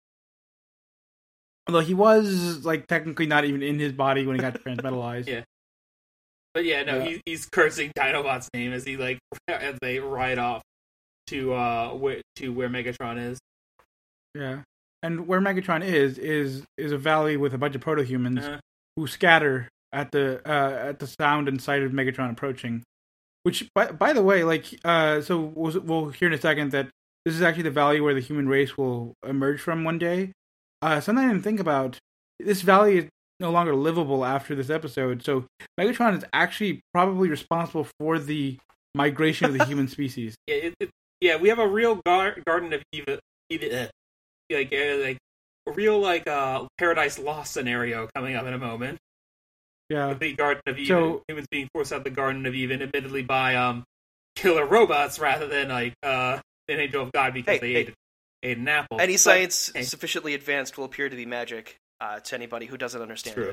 Although he was like technically not even in his body when he got transmetalized. Yeah. But yeah, no, Yeah. He, he's cursing Dinobot's name as he, like, as they ride off to, uh, where, to where Megatron is. Yeah. And where Megatron is is is a valley with a bunch of proto-humans Uh-huh. who scatter at the uh, at the sound and sight of Megatron approaching. Which, by by the way, like uh, so we'll we'll hear in a second that this is actually the valley where the human race will emerge from one day. Uh, something I didn't think about. This valley is no longer livable after this episode, so Megatron is actually probably responsible for the migration of the human species. Yeah, it, it, yeah, we have a real gar- Garden of Eva, Eva uh, like, uh, like, a real, like, uh, Paradise Lost scenario coming up in a moment. Yeah. The Garden of Eden, So- humans being forced out of the Garden of Eden, admittedly by um killer robots rather than like uh an angel of God because Hey, they hey. ate, ate an apple. Any But, science hey, sufficiently advanced will appear to be magic uh, to anybody who doesn't understand true. it.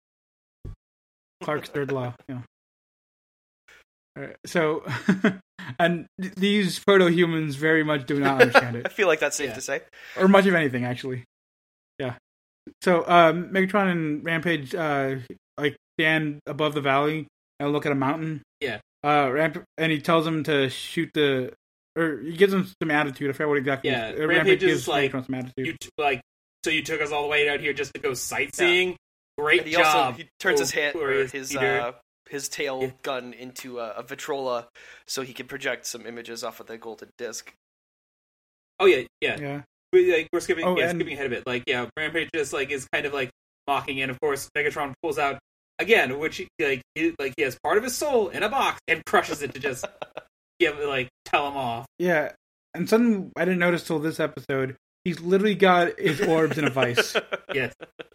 Clark's third law. Yeah. All right. So, and th- these proto-humans very much do not understand I it, feel like that's safe Yeah. to say. or much of anything, actually. Yeah. So, um, Megatron and Rampage, uh, like stand above the valley and look at a mountain. Yeah. Uh, Ramp- and he tells them to shoot the, or he gives them some attitude. I forget what exactly. Yeah, uh, Rampage is gives like, Megatron some attitude. You t- like so you took us all the way out here just to go sightseeing. Great And he job. also he turns oh, his hand or glorious his Peter. uh, his tail Yeah. gun into a, a Vitrola so he can project some images off of the golden disc. Oh yeah, yeah. yeah. We, like, we're skipping, Oh, yeah, and- skipping ahead a bit. Like, yeah, Rampage just like is kind of like mocking, and of course Megatron pulls out again, which like he, like he has part of his soul in a box and crushes it to just give like tell him off. Yeah. And something I didn't notice till this episode. He's literally got his orbs in a vice. Yes.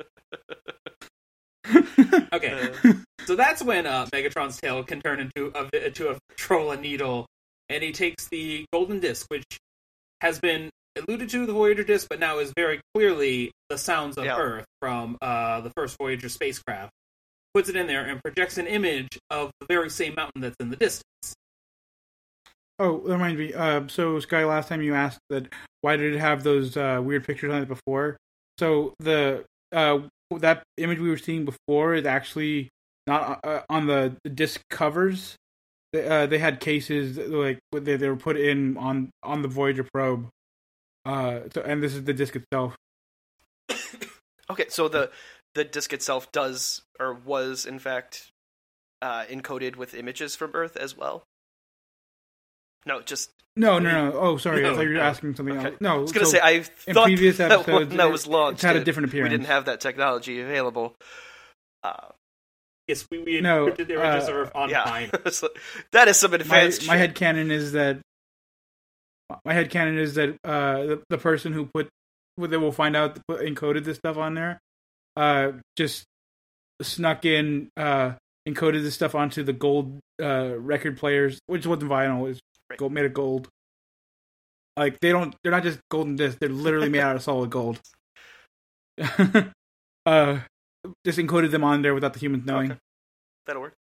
Okay. Uh, So that's when uh, Megatron's tail can turn into a to a Trolla needle, and he takes the golden disc, which has been alluded to the Voyager disc, but now is very clearly the sounds of Yeah. Earth from uh, the first Voyager spacecraft. Puts it in there and projects an image of the very same mountain that's in the distance. Oh, that reminds me. Uh, so, Sky, last time you asked that why did it have those uh, weird pictures on it before? So the uh, that image we were seeing before is actually not uh, on the, the disc covers. They, uh, they had cases like they they were put in on on the Voyager probe. Uh, so and this is the disc itself. okay, so the the disc itself does or was in fact uh, encoded with images from Earth as well. No, just No, no, no. Oh, sorry. I No, thought you were no. asking something okay. else. No, I was gonna so say I in thought previous that episodes one that was it- launched. it's had a it- different We appearance. didn't have that technology available. Uh, Yes, we, we No, printed the images uh, of Earth on yeah, pine. So, that is some my advanced. my shit. head canon is that my headcanon is that uh, the, the person who put, what they will find out, put, encoded this stuff on there, uh, just snuck in, uh, encoded this stuff onto the gold uh, record players, which wasn't vinyl, it's Right. gold, made of gold. Like, they don't, they're not just golden discs, they're literally made out of solid gold. uh, just encoded them on there without the humans knowing. Okay. That'll work.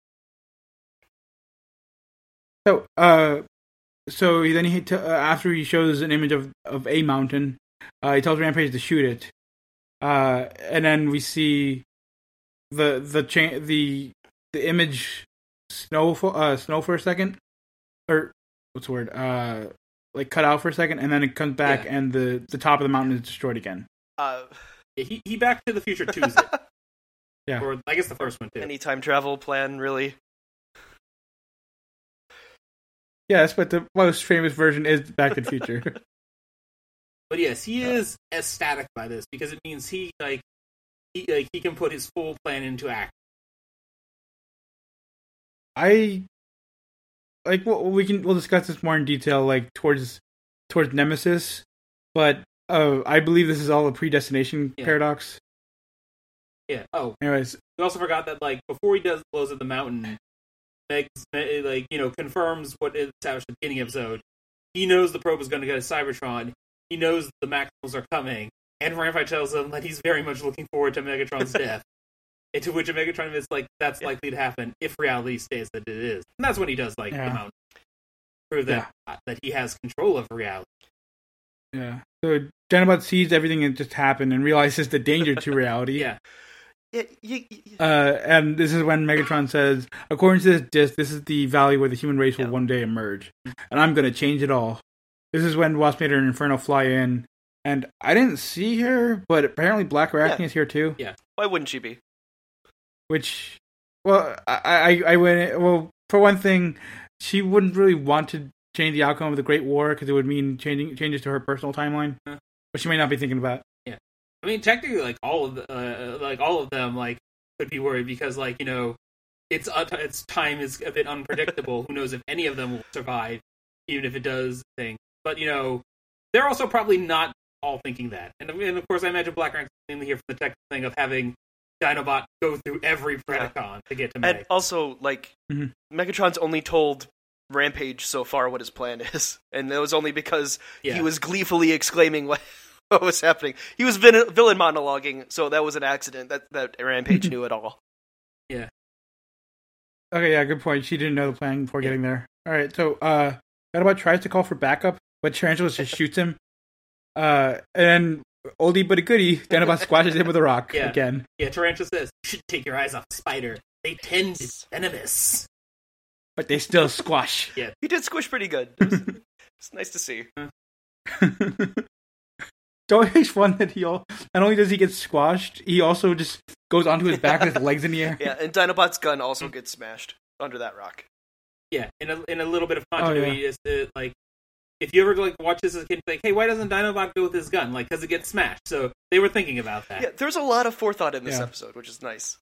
So, uh, so then he t- uh, after he shows an image of, of a mountain, uh, he tells Rampage to shoot it, uh, and then we see the the cha- the the image snow for, uh, snow for a second, or what's the word? Uh, like cut out for a second, and then it comes back, Yeah. and the, the top of the mountain is destroyed again. Uh, Yeah, he he Back to the Future two's it. Yeah. Or I guess the first one too. any time travel plan, really? Yes, but the most famous version is Back to the Future. But yes, he is ecstatic by this because it means he like he like he can put his full plan into action. I like well, we can we'll discuss this more in detail like towards towards Nemesis, but uh, I believe this is all a predestination Yeah. paradox. Yeah. Oh, Anyways, we also forgot that like before he does blows at the mountain, Meg like you know confirms what is established at the beginning of the episode. He knows the probe is going to go to Cybertron. He knows the Maximals are coming, and Rampage tells him that he's very much looking forward to Megatron's death. And to which a Megatron is like, that's likely to happen if reality stays that it is. And that's when he does like Yeah. the mountain, prove that uh, that he has control of reality. yeah. So Dinobot sees everything that just happened and realizes the danger to reality. Yeah. Yeah, you, you, Uh, and this is when Megatron says, according to this disc, this is the valley where the human race will Yeah. one day emerge. And I'm going to change it all. This is when Waspinator and Inferno fly in. And I didn't see her, but apparently Black Arachne Yeah. is here too. why wouldn't she be? Which, well, I, I, I went, well, for one thing, she wouldn't really want to change the outcome of the Great War because it would mean changing changes to her personal timeline. Huh. But she may not be thinking about. I mean, technically, like all of the, uh, like all of them, like could be worried because, like you know, it's uh, its time is a bit unpredictable. Who knows if any of them will survive, even if it does thing. But you know, they're also probably not all thinking that. And, and of course, I imagine Black Arachne mainly here from the technical thing of having Dinobot go through every Predacon to get to Meg. And also, like, Mhm. Megatron's only told Rampage so far what his plan is, and it was only because Yeah. he was gleefully exclaiming what, what was happening. He was villain, villain monologuing, so that was an accident. That that Rampage knew it all. Okay, yeah, good point. She didn't know the plan before Yeah. getting there. All right, so uh, Dinobot tries to call for backup, but Tarantula just shoots him. Uh, and then oldie but a goodie, Dinobot squashes him with a rock Yeah. again. Yeah, Tarantula says, "You should take your eyes off the spider. They tend to be venomous." But they still squash. He did squish pretty good. It was, it's nice to see. It's always fun that he all, not only does he get squashed, he also just goes onto his back with his legs in the air. Yeah, and Dinobot's gun also gets smashed under that rock. Yeah, in a in a little bit of Oh, continuity, is uh, like if you ever like watch this as a kid, like, hey, why doesn't Dinobot go with his gun? Like, because it gets smashed. So they were thinking about that. Yeah, there's a lot of forethought in this Yeah. episode, which is nice.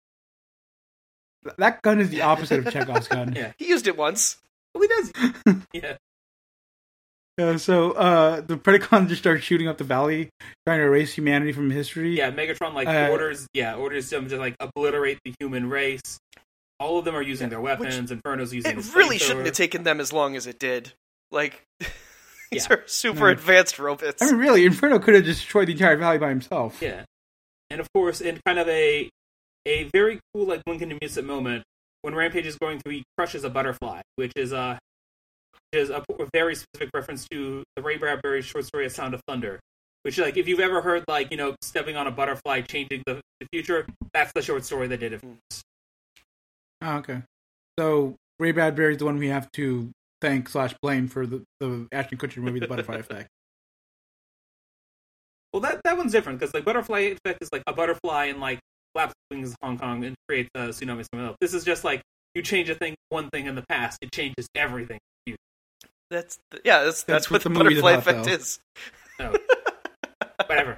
That gun is the opposite of Chekhov's gun. Yeah. He used it once. Well, he does. Yeah, Uh, so uh, the Predacons just start shooting up the valley, trying to erase humanity from history. yeah. Megatron like Uh, orders, yeah, orders them to like obliterate the human race. All of them are using their weapons. Inferno's using. It his really flamethrower. shouldn't have taken them as long as it did. Like, these Yeah. are super Yeah. advanced robots. I mean, really, Inferno could have destroyed the entire valley by himself. Yeah, and of course, in kind of a a very cool like blink and you miss it moment when Rampage is going through, he crushes a butterfly, which is uh is a, a very specific reference to the Ray Bradbury short story "A Sound of Thunder," which like if you've ever heard like you know stepping on a butterfly changing the, the future, that's the short story that did it. Oh, okay. So Ray Bradbury is the one we have to thank slash blame for the, the Ashton Kutcher movie, The Butterfly Effect. Well, that that one's different because like butterfly effect is like a butterfly and like flaps wings in Hong Kong and creates a tsunami somewhere else. This is just like you change a thing, one thing in the past, it changes everything. That's the, yeah, that's that's, That's what what the the movie's butterfly about, effect though. is. So whatever.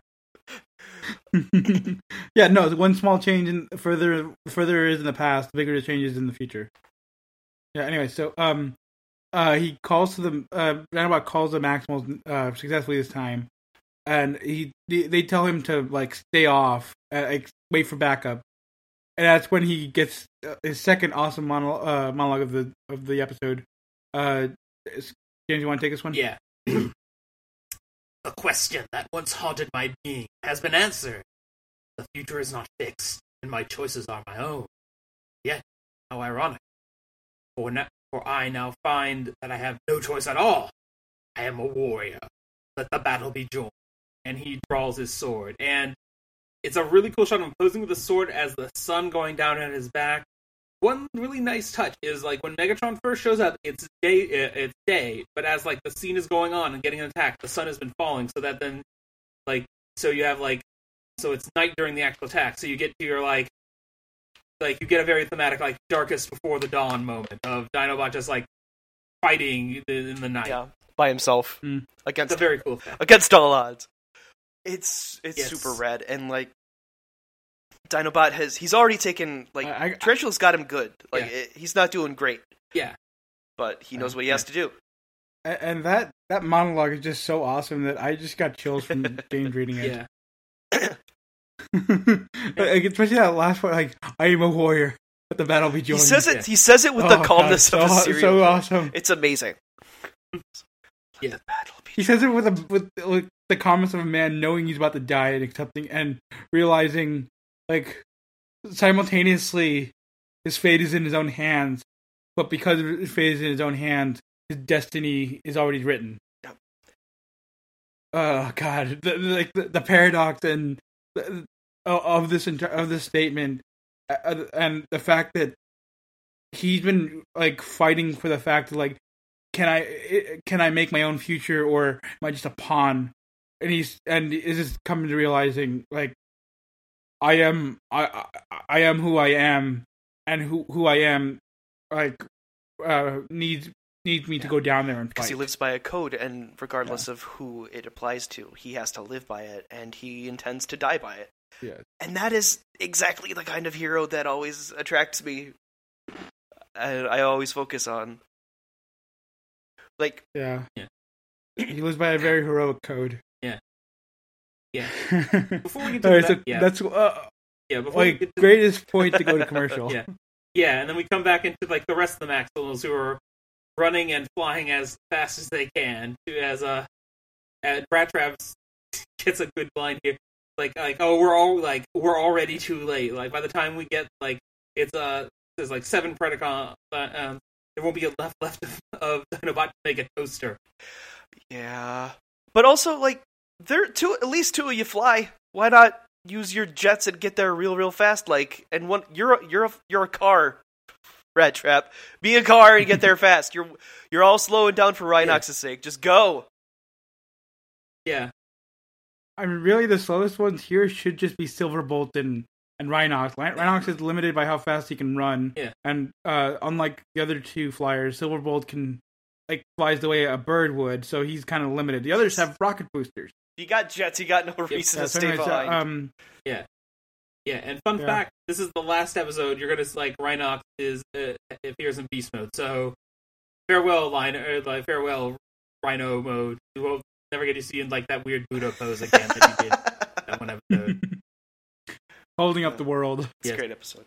Yeah, no, the one small change in further further is in the past, the bigger the change is in the future. Yeah, anyway, so um uh, he calls to the uh, Dinobot calls the Maximals uh, successfully this time, and he they tell him to like stay off, uh, like wait for backup, and that's when he gets his second awesome monologue, uh, monologue of the of the episode. Uh, James, you want to take this one? Yeah. A question that once haunted my being has been answered. The future is not fixed, and my choices are my own. Yet, how ironic. For, na- for I now find that I have no choice at all. I am a warrior. Let the battle be joined. And he draws his sword. And it's a really cool shot of him posing with the sword as the sun going down at his back. One really nice touch is, like, when Megatron first shows up, it's day, it's day, but as, like, the scene is going on and getting attacked, the sun has been falling, so that then, like, so you have, like, so it's night during the actual attack, so you get to your, like, like, you get a very thematic, like, darkest before the dawn moment of Dinobot just, like, fighting in the night. Yeah, by himself. Mm. Against, it's a very cool thing. Against all odds. It's, it's yes. super rad, and, like, Dinobot has, he's already taken, like, I, I, Tarantula's got him good. Like, yeah. it, he's not doing great. Yeah. But he knows what he has to do. And that, that monologue is just so awesome that I just got chills from James reading it. Yeah. Like, especially that last part, like, I am a warrior, let the battle be joined. He says it, Yeah. he says it with Oh, the calmness God, of so, a serial so killer. awesome. It's amazing. Yeah. He says it with a, with like, the calmness of a man knowing he's about to die and accepting and realizing, like, simultaneously his fate is in his own hands, but because his fate is in his own hands, his destiny is already written. Yep. Oh God, the, the, like the, the paradox and the, of this of this statement, uh, and the fact that he's been like fighting for the fact that, like, can I can I make my own future, or am I just a pawn? And he's and is just coming to realizing, like, I am I, I I am who I am, and who who I am, like, uh, needs needs me Yeah. to go down there and fight. Because he lives by a code, and regardless Yeah. of who it applies to, he has to live by it, and he intends to die by it. Yeah. And that is exactly the kind of hero that always attracts me. I, I always focus on. Like, Yeah. Yeah. He lives by a very heroic code. Yeah. Before Before we get to Alright, that, so yeah. that's uh, Yeah, before we like get to greatest point to go to commercial. yeah. Yeah, and then we come back into, like, the rest of the Maximals who are running and flying as fast as they can. As uh, uh Rat Traps gets a good line here, like like oh we're all like we're already too late. Like, by the time we get, like, it's uh there's like seven Predacons, uh, um, there won't be a left left of, of Dinobot to make a toaster. yeah. But also, like, there two at least two of you fly. Why not use your jets and get there real, real fast? Like, and one you're a, you're a, you're a car, Rat Trap. Be a car and get there fast. You're you're all slowing down for Rhinox's sake. Just go. Yeah, I mean, really, the slowest ones here should just be Silverbolt and and Rhinox. Rhinox Rhinox is limited by how fast he can run. Yeah. And uh, unlike the other two flyers, Silverbolt can, like, flies the way a bird would, so he's kind of limited. The others have rocket boosters. You got jets. You got no reason Yeah, to so stay anyways, uh, behind. um, yeah. And fun Yeah. fact: this is the last episode. You're gonna, like, Rhinox is uh, appears in beast mode. So farewell, line or like farewell, Rhino mode. You won't never get to see in, like, that weird Buddha pose again that he did that one episode. holding up the world. It's yes. a great episode.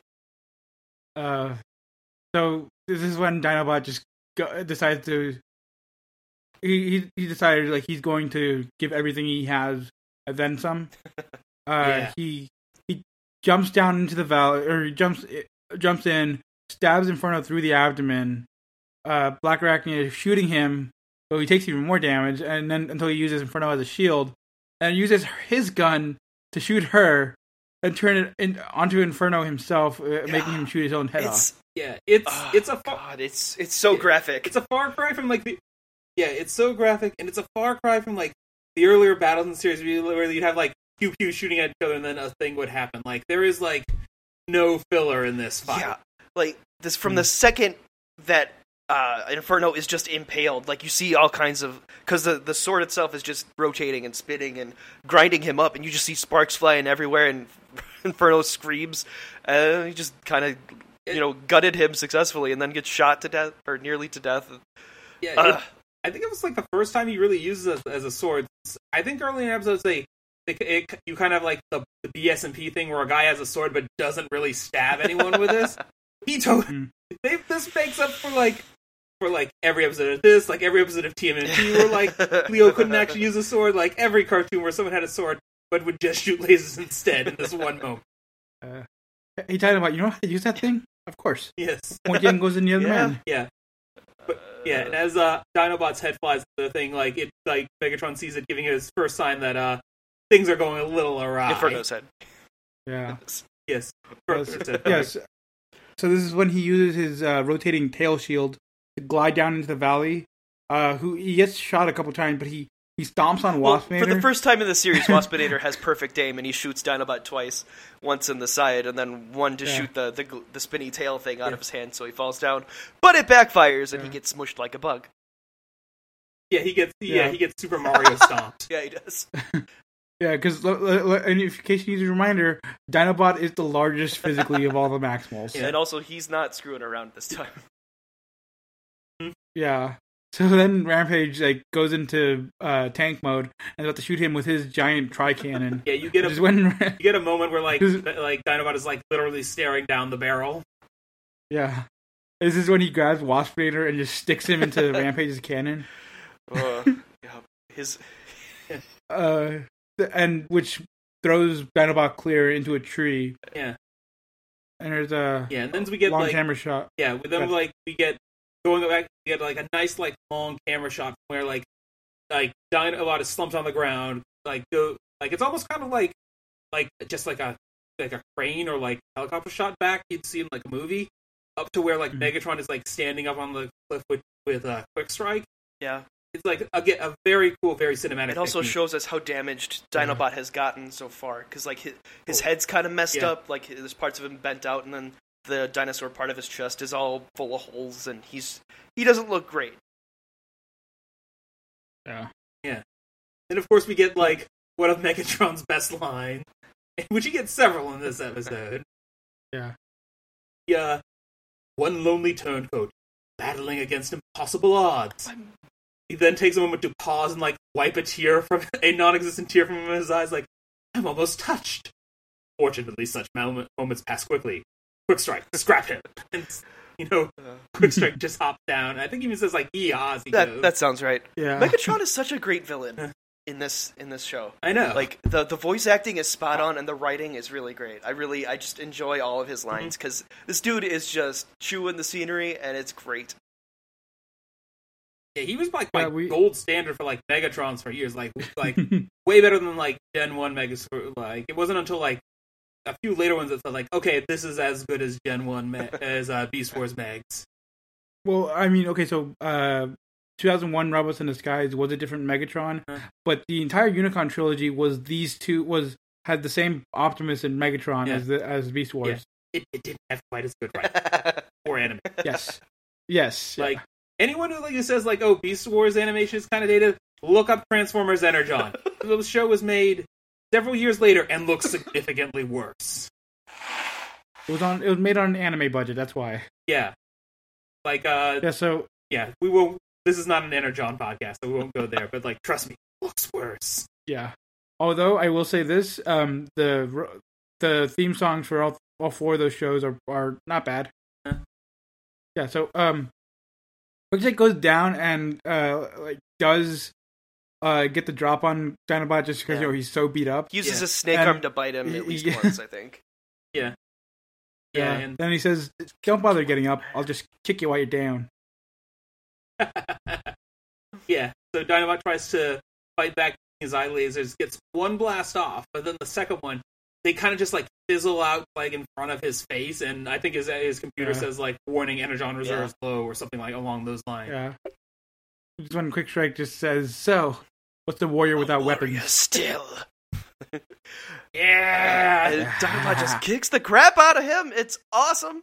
Uh, so this is when Dinobot just go, decides to. He, he he decided, like, he's going to give everything he has and then some. Uh, Yeah. He he jumps down into the valley, or he jumps jumps in, stabs Inferno through the abdomen. Uh, Black Arachnia is shooting him, so he takes even more damage, and then until he uses Inferno as a shield, and uses his gun to shoot her, and turn it in, onto Inferno himself, uh, making him shoot his own head It's off. Yeah, it's oh, it's a far, God. It's it's so graphic. it's a far cry from, like, the yeah, it's so graphic, and it's a far cry from, like, the earlier battles in the series where you'd have, like, pew pew shooting at each other, and then a thing would happen. Like, there is, like, no filler in this fight. Yeah, like this from Mm. the second that uh, Inferno is just impaled, like, you see all kinds of, because the the sword itself is just rotating and spinning and grinding him up, and you just see sparks flying everywhere, and Inferno screams, and he just kind of, you know, gutted him successfully, and then gets shot to death or nearly to death. Yeah, Ugh. it, I think it was like the first time he really uses it as a sword. I think early in episodes they, they it, you kind of like the, the B S and P thing where a guy has a sword but doesn't really stab anyone with this. He totally they this makes up for like for like every episode of this, like every episode of T M N T where like Leo couldn't actually use a sword, like every cartoon where someone had a sword but would just shoot lasers instead in this one moment. Uh, he talking about, you know how to use that thing? Of course. Yes. One game goes in the other Yeah. man. Yeah. But yeah, and as uh, Dinobot's head flies to the thing, like it, like Megatron sees it, giving it his first sign that uh, things are going a little awry. Inferno's head. Yeah. Yes. Yes. yes. So this is when he uses his uh, rotating tail shield to glide down into the valley. Uh, who he gets shot a couple times, but he he stomps on Well, Waspinator. for the first time in the series, Waspinator has perfect aim, and he shoots Dinobot twice, once in the side, and then one to Yeah. shoot the, the the spinny tail thing out of his hand, so he falls down. But it backfires, and Yeah. he gets smushed like a bug. Yeah, he gets yeah, Yeah. he gets Super Mario stomped. Yeah, he does. Yeah, because in case you need a reminder, Dinobot is the largest physically of all the Maximals. Yeah. And also, he's not screwing around this time. Yeah. So then Rampage like goes into uh, tank mode and is about to shoot him with his giant tri-cannon. Yeah, you get Which is a when, you get a moment where like Who's- like Dinobot is like literally staring down the barrel. yeah, this is when he grabs Waspinator and just sticks him into Rampage's cannon. Uh, yeah, his Uh, and which throws Dinobot clear into a tree. Yeah. And there's a Yeah, and then we get long like camera shot. yeah, with them Yes. like we get going back, we get like a nice like long camera shot where like like Dinobot is slumped on the ground, like go like it's almost kind of like like just like a like a crane or like helicopter shot back you'd see in like a movie, up to where like Mhm. Megatron is like standing up on the cliff with with uh, Quick Strike. yeah. It's like again a very cool, very cinematic. It also technique. shows us how damaged Dinobot has gotten so far, because like his, his head's kind of messed Yeah. up, like there's parts of him bent out, and then the dinosaur part of his chest is all full of holes, and he's he doesn't look great. Yeah. And of course we get like one of Megatron's best lines, which he gets several in this episode. Yeah. Yeah, one lonely turncoat battling against impossible odds. I'm- He then takes a moment to pause and like wipe a tear from a non-existent tear from his eyes. Like, I'm almost touched. Fortunately, such moment, moments pass quickly. Quick Strike, scrap him. And you know, Uh, Quick Strike just hops down. I think he even says like, "Yeah," as he that goes. that sounds right. Yeah. Megatron is such a great villain in this in this show. I know. Like the the voice acting is spot on, and the writing is really great. I really I just enjoy all of his lines because this dude is just chewing the scenery, and it's great. yeah, he was like my Yeah, we- gold standard for like Megatrons for years. Like, like way better than like Gen One Megasaur. Like, it wasn't until like a few later ones that said like, okay, this is as good as Gen One Me- as uh, Beast Wars Megs. Well, I mean, okay, so uh, two thousand one Robots in Disguise was a different Megatron, Huh. but the entire Unicron trilogy was these two was had the same Optimus and Megatron Yeah. as the as Beast Wars. It, it didn't have quite as good writing or anime. Yes, yes, yeah. Like anyone who like says like, oh, Beast Wars animation is kind of dated. Look up Transformers Energon. The show was made several years later and looks significantly worse. it was on. It was made on an anime budget. That's why. Yeah, like uh, Yeah. So yeah, we won't. This is not an Energon podcast, so we won't go there. But like, trust me, it looks worse. yeah. Although I will say this, um, the the theme songs for all all four of those shows are are not bad. Huh. Yeah. So um, Quickstrike goes down and uh like does uh get the drop on Dinobot just because Yeah. you know he's so beat up. He uses Yeah. a snake And- arm to bite him at least yeah. once, I think. Yeah, Yeah. and Then he says, "Don't bother getting up. I'll just kick you while you're down." yeah. So Dinobot tries to fight back his eye lasers, gets one blast off, but then the second one, they kind of just like fizzle out like in front of his face, and I think his his computer Yeah. says like warning Energon reserves low or something like along those lines. Yeah. Just when Quickstrike just says, "So, what's the warrior without A warrior weapons?" still. Yeah. And Dinobot just kicks the crap out of him. It's awesome.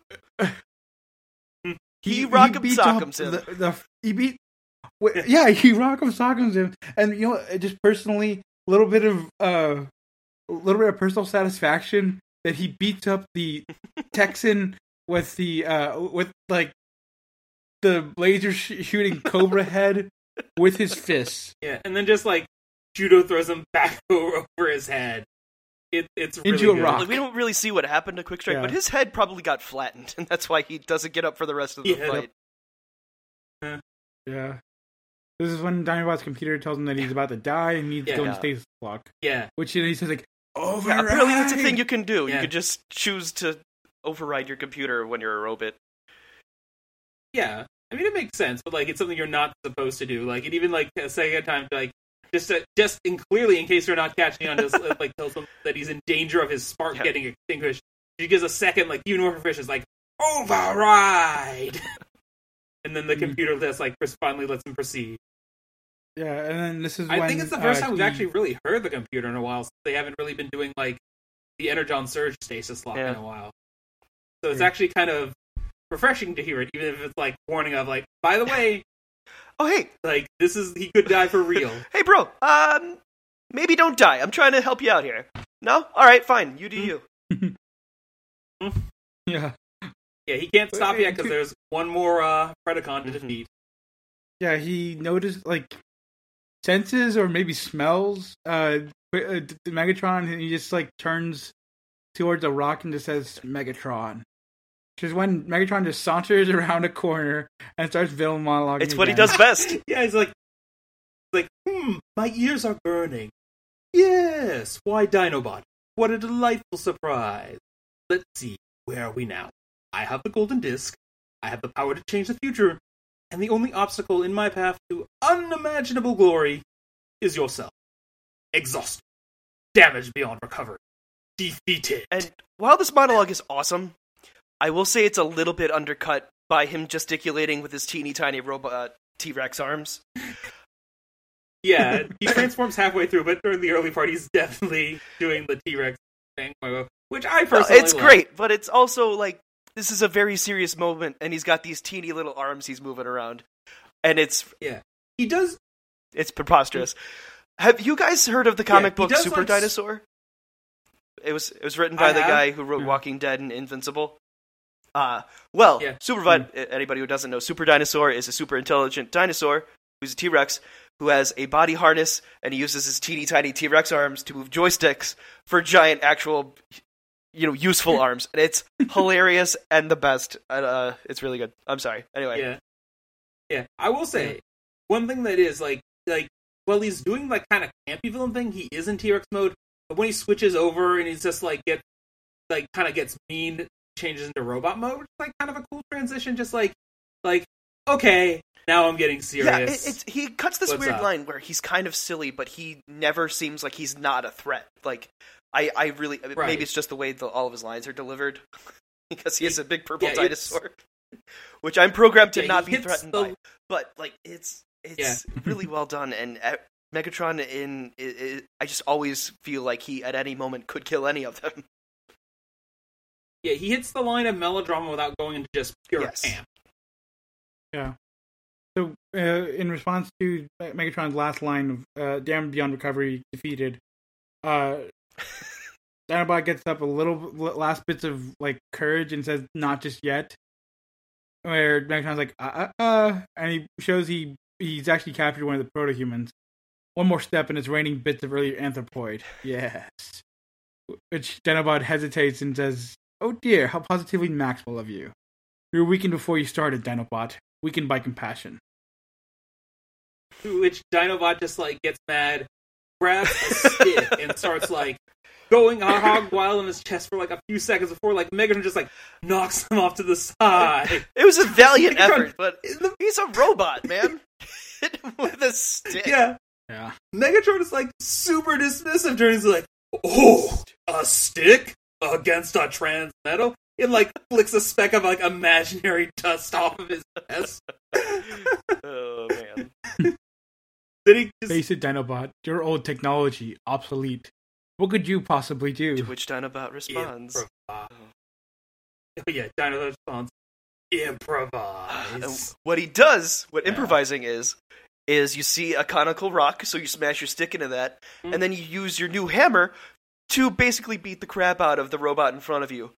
He rock'em beats sock'ems up him. The, the, he beat. wait, Yeah, he rock'em sock'ems him, and you know, it just personally, a little bit of uh, a little bit of personal satisfaction that he beats up the Texan with the uh with like the laser sh- shooting Cobra head with his fists. Yeah, and then just like judo throws him back over, over his head. It, it's really Into a good. rock. Like, we don't really see what happened to Quick Strike, Yeah. but his head probably got flattened, and that's why he doesn't get up for the rest of the Yeah. fight. Yeah. This is when Dinobot's computer tells him that he's about to die and needs to go Yeah. in stasis lock. Yeah, Which he says like, Yeah, override! apparently that's a thing you can do. Yeah. You can just choose to override your computer when you're a robot. yeah. I mean, it makes sense, but like, it's something you're not supposed to do. Like, it even like a second time, like just to, just in clearly in case you're not catching on, just like tells him that he's in danger of his spark Yeah. getting extinguished. She gives a second, like even more proficient, like override, and then the Mm. computer just like finally lets him proceed. Yeah, and then this is I when, think it's the first uh, time we've he- actually really heard the computer in a while. Since they haven't really been doing like the Energon Surge stasis lock Yeah. in a while. So it's Hmm. actually kind of refreshing to hear it, even if it's like warning of like, by the way, Oh, hey, like this is he could die for real. hey, bro. Um, maybe don't die. I'm trying to help you out here. No? All right, fine. You do you. Yeah. Yeah, he can't stop Wait, yet because could- there's one more uh, Predacon to Mhm. defeat. Yeah, he noticed, like, senses or maybe smells uh, uh, Megatron, and he just, like, turns towards a rock and just says, Megatron. Which is when Megatron just saunters around a corner and starts villain monologuing It's what he again. does best. Yeah, he's like, like, hmm, my ears are burning. Yes, why Dinobot? What a delightful surprise. Let's see, where are we now? I have the golden disc, I have the power to change the future, and the only obstacle in my path to unimaginable glory is yourself. Exhausted. Damaged beyond recovery. Defeated. And while this monologue is awesome, I will say it's a little bit undercut by him gesticulating with his teeny tiny robot T-Rex arms. Yeah, he transforms halfway through, but during the early part, he's definitely doing the T-Rex thing, which I No, personally it's love. great, but it's also like this is a very serious moment, and he's got these teeny little arms he's moving around, and it's He does. it's preposterous. Have you guys heard of the comic he book does, Super like, s- Dinosaur? It was it was written by I the have. guy who wrote Hmm. Walking Dead and Invincible. Uh, well, Yeah. Super Di- anybody who doesn't know, Super Dinosaur is a super intelligent dinosaur who's a T-Rex who has a body harness, and he uses his teeny tiny T-Rex arms to move joysticks for giant actual, you know, useful arms. And it's hilarious and the best. And, uh, it's really good. I'm sorry. Anyway, Yeah, yeah. I will say one thing that is like, like, while he's doing like kind of campy villain thing, he is in T-Rex mode. But when he switches over and he's just like get, like, kind of gets mean, changes into robot mode, it's like kind of a cool transition. Just like, like, okay, now I'm getting serious. yeah, it, it's he cuts this What's weird up? line where he's kind of silly, but he never seems like he's not a threat. Like, I, I really Right. maybe it's just the way the, all of his lines are delivered because he is a big purple Yeah, it's- dinosaur, which I'm programmed to Yeah, not he be hits threatened the- by. But like, it's it's really well done, and uh, Megatron in i i I just always feel like he at any moment could kill any of them. Yeah, he hits the line of melodrama without going into just pure Yes. camp. Yeah. So, uh, in response to Megatron's last line of uh, "Damn Beyond Recovery defeated," uh, Dinobot gets up a little last bits of like courage and says, "Not just yet." Where Megatron's like, "Uh, uh, uh," and he shows he he's actually captured one of the proto-humans. One more step, and it's raining bits of earlier anthropoid. Yes. Which Dinobot hesitates and says, "Oh dear, how positively Maxwell of you. You were weakened before you started, Dinobot. Weakened by compassion." To which Dinobot just like gets mad, grabs a stick, and starts like going hog wild in his chest for like a few seconds before like Megatron just like knocks him off to the side. It was a valiant Megatron- effort, but he's a robot, man. Hit him with a stick. Yeah, Yeah. Megatron is like super dismissive. Journey's like, oh, a stick against a trans metal. It like flicks a speck of like imaginary dust off of his chest. Oh man. Then he just Face it, Dinobot. Your old technology, obsolete. What could you possibly do? To which Dinobot responds. improvise. Oh yeah, Dino responds, improvise. And what he does, what Yeah. improvising is, is you see a conical rock, so you smash your stick into that, Mm. and then you use your new hammer to basically beat the crap out of the robot in front of you.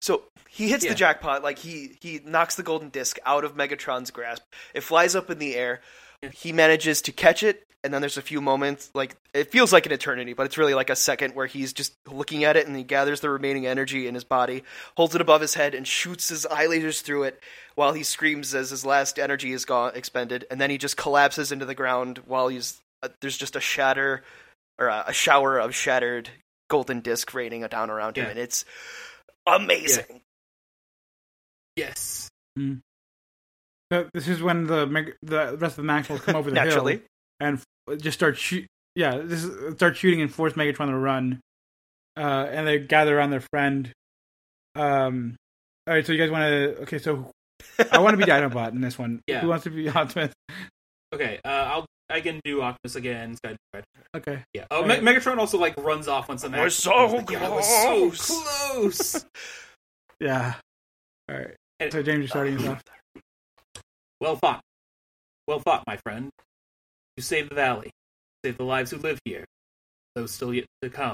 So he hits Yeah. the jackpot, like he, he knocks the golden disc out of Megatron's grasp. It flies up in the air. Yeah. He manages to catch it, and then there's a few moments, like it feels like an eternity, but it's really like a second where he's just looking at it, and he gathers the remaining energy in his body, holds it above his head, and shoots his eye lasers through it while he screams as his last energy is gone, expended, and then he just collapses into the ground while he's uh, there's just a shatter or a, a shower of shattered golden disc raining down around him, Yeah. and it's amazing. Yes. So this is when the Meg- the rest of the Maximals come over the Naturally. hill and f- just start shoot. Yeah, this is, start shooting and force Megatron to run. Uh, and they gather around their friend. Um, all right, so you guys want to? Okay, so I want to be Dinobot in this one. Yeah. Who wants to be Optimus? Okay, uh, I'll I can do Optimus again. Sky Red. Okay. Yeah. Oh, All Me- right. Megatron also like runs off once the We're Max. so like, yeah, we're close." so close. Yeah. All right. And- So James, you're starting us off. Well fought. Well fought, my friend. You saved the valley. Saved the lives who live here. Those still yet to come.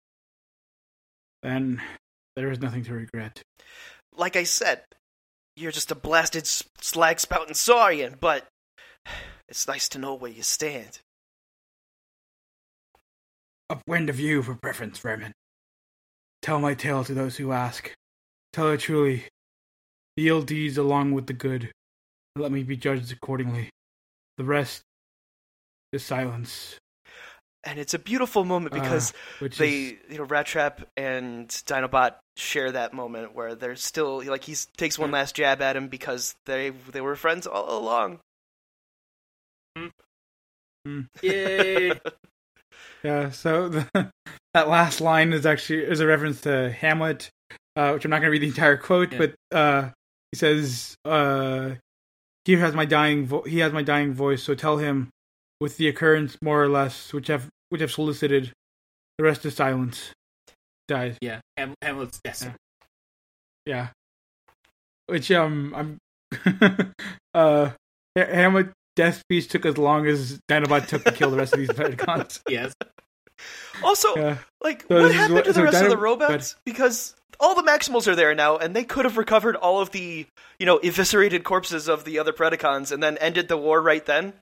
Then there is nothing to regret. Like I said, you're just a blasted s- slag spouting saurian, but it's nice to know where you stand. Upwind of you for preference, vermin. Tell my tale to those who ask. Tell it truly. The ill deeds along with the good. Let me be judged accordingly. The rest is silence. And it's a beautiful moment because Uh, which they, is, you know, Rat Trap and Dinobot share that moment where they're still like he takes one last jab at him because they they were friends all along. Yay! yeah. So the, that last line is actually is a reference to Hamlet, uh, which I'm not going to read the entire quote, Yeah. but uh, he says, uh, "He has my dying vo- he has my dying voice, so tell him, with the occurrence more or less which have which have solicited, the rest is silence." Dies. Yeah, Ham- Hamlet's yes. Yeah. Yeah. Which um I'm uh Ha- Hamlet death speech took as long as Dinobot took to kill the rest of these Predacons. Yes. Also, Yeah. like, So what this is happened what- to the so rest of the Dino- robots? Because all the Maximals are there now, and they could have recovered all of the, you know, eviscerated corpses of the other Predacons and then ended the war right then.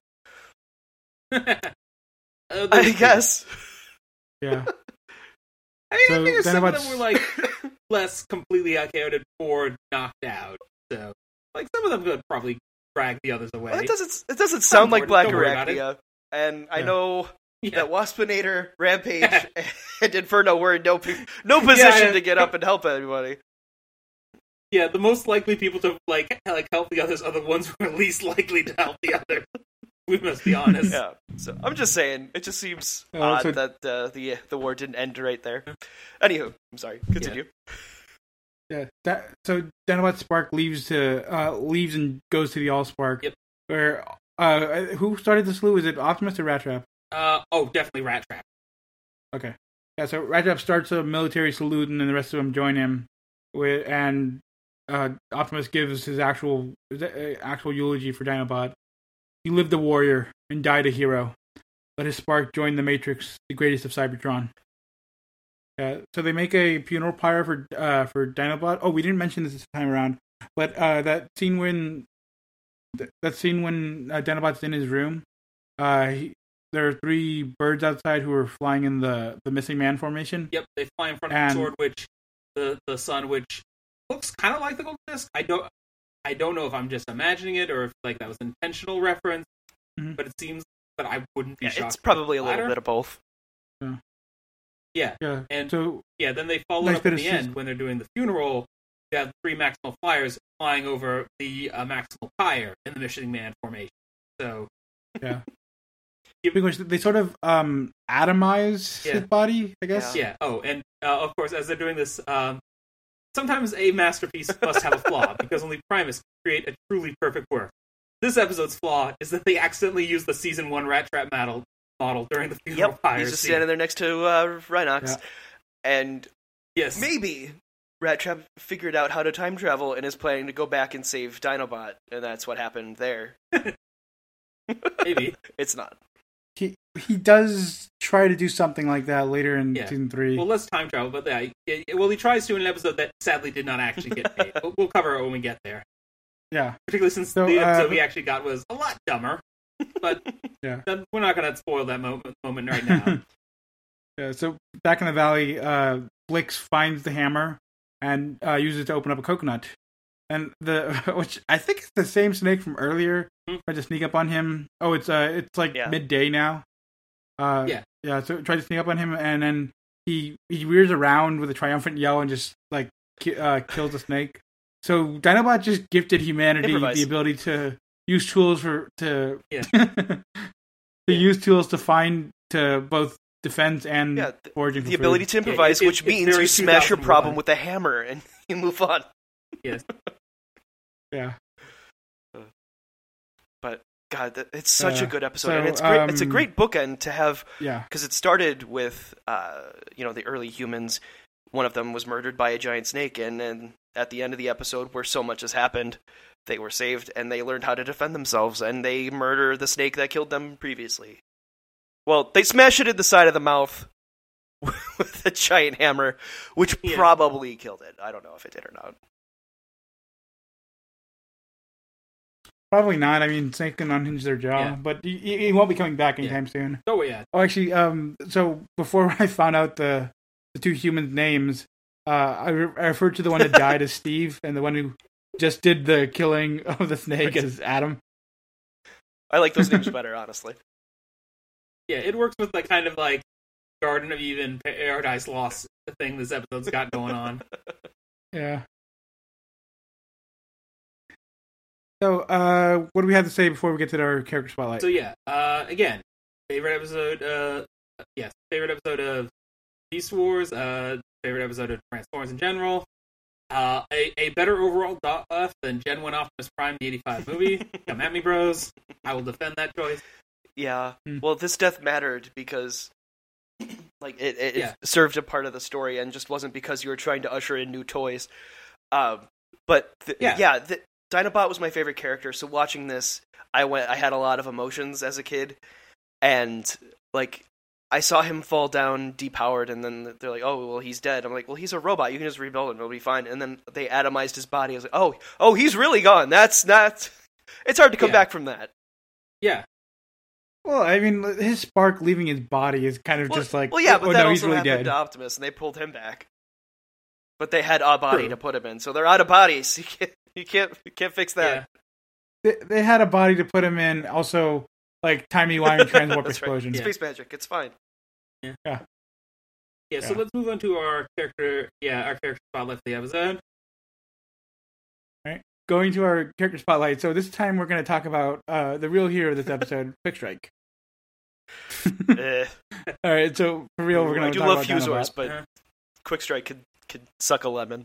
Uh, I there's- guess. Yeah. I mean, So I think some of Dinobot's- them were like less completely accounted for, knocked out. So, like some of them could probably drag the others away. Well, it doesn't. It doesn't sound like Black Don't worry about it. Arachnia, and I Yeah. know Yeah. that Waspinator, Rampage, and Inferno were in no p- no position yeah. to get up and help anybody. Yeah, the most likely people to like like help the others are the ones who are least likely to help the others. We must be honest. Yeah. So I'm just saying, it just seems Uh, odd so- that uh, the the war didn't end right there. Anywho, I'm sorry. Continue. Yeah. That so Dinobot Spark leaves to uh leaves and goes to the Allspark. Yep. Where uh who started the slew? Is it Optimus or Rat Trap? Uh oh, definitely Rat Trap. Okay. Yeah, so Rat Trap starts a military salute and then the rest of them join him. With and uh, Optimus gives his actual his, uh, actual eulogy for Dinobot. He lived a warrior and died a hero. Let his spark join the Matrix, the greatest of Cybertron. Uh, so they make a funeral pyre for uh, for Dinobot. Oh, we didn't mention this this time around, but uh, that scene when th- that scene when uh, Dinobot's in his room, uh, he, there are three birds outside who are flying in the, the missing man formation. Yep, they fly in front of And- the sword, which the the sun, which looks kind of like the golden disc. I don't, I don't know if I'm just imagining it or if like that was an intentional reference, Mhm. but it seems that I wouldn't be Yeah, shocked. it's probably a little Latter. bit of both. Yeah, Yeah. and So yeah, then they follow Nice up bit at of the sus- end when they're doing the funeral. They have three Maximal flyers flying over the uh, Maximal pyre in the Missing Man formation. So yeah. Yep. Because they sort of um atomize Yeah. his body, I guess. yeah. Oh, and uh, of course, as they're doing this, um, sometimes a masterpiece must have a flaw because only Primus can create a truly perfect work. This episode's flaw is that they accidentally used the season one Rat Trap model model during the funeral Yep, pyre he's just scene. standing there next to uh, Rhinox, Yeah. and Yes, maybe Rat Trap figured out how to time travel and is planning to go back and save Dinobot, and that's what happened there. maybe. It's not. he he does try to do something like that later in Yeah. season three. Well, let's time travel, but yeah, it, it- well, he tries to in an episode that sadly did not actually get made. we'll, we'll cover it when we get there. Yeah. Particularly since So, the episode uh, we actually got was a lot dumber. But Yeah. that- we're not going to spoil that moment, moment right now. Yeah, so back in the valley, uh, Blix finds the hammer and uh, uses it to open up a coconut. And the which I think is the same snake from earlier. Hmm. Tried to sneak up on him. Oh, it's uh, it's like Yeah. midday now. Uh, Yeah. yeah. So it tried to sneak up on him, and then he he rears around with a triumphant yell and just like ki- uh, kills the snake. So Dinobot just gifted humanity Improvise. the ability to use tools for to Yeah. to use tools to find to both defense and Yeah, th- foraging. The for ability food. to improvise, it- which it's means very you smash your problem two thousand one. with a hammer and you move on. Yes. Yeah. But God, th- it's such Uh, a good episode, so, and it's great. It's a um, great bookend to have Yeah. because it started with uh, you know the early humans. One of them was murdered by a giant snake, and then at the end of the episode, where so much has happened, they were saved and they learned how to defend themselves, and they murder the snake that killed them previously. Well, they smash it in the side of the mouth with a giant hammer, which Yeah. probably killed it. I don't know if it did or not. Probably not. I mean, Snake can unhinge their jaw, Yeah. but he, he he won't be coming back anytime soon. Oh, yeah. Oh, actually, um, so before I found out the the two humans' names, uh, I, re- I referred to the one that died as Steve, and the one who just did the killing of the snake as Adam. I like those names better, honestly. Yeah, it works with the kind of like Garden of Eden, Paradise Lost thing this episode's got going on. Yeah. So, uh, what do we have to say before we get to our character spotlight? So yeah, uh, again, favorite episode, uh, yes, favorite episode of Beast Wars, uh, favorite episode of Transformers in general, uh, a, a better overall dot left than Gen one Optimus Prime, the eighty-five movie. Come at me, bros. I will defend that choice. Yeah. Hmm. Well, this death mattered because, like, it, it, Yeah. it served a part of the story and just wasn't because you were trying to usher in new toys. Um, but th- Yeah. yeah, the, Dinobot was my favorite character. So watching this, I went. I had a lot of emotions as a kid, and like, I saw him fall down depowered, and then they're like, "Oh, well, he's dead." I'm like, "Well, he's a robot. You can just rebuild him; it'll be fine." And then they atomized his body. I was like, "Oh, oh, he's really gone. That's not. It's hard to come Yeah. back from that." Yeah, Well, I mean, his spark leaving his body is kind of Well, just like, well, yeah, but oh that no, he's also really happened dead. to Optimus, and they pulled him back. But they had a body True. to put him in, so they're out of bodies. You can't, you can't, you can't fix that. yeah. They, they had a body to put him in. Also, like timey wimey transwarp That's right. explosions. Yeah. Space magic, it's fine. Yeah, Yeah. so Yeah. let's move on to our character. Yeah, our character spotlight for the episode. Going to our character spotlight. So this time we're going to talk about uh, the real hero of this episode, Quick Strike. Eh. All right, so for real, we're going I to do talk love about Fusors, Dinobot. but Uh-huh. Quick Strike could could suck a lemon.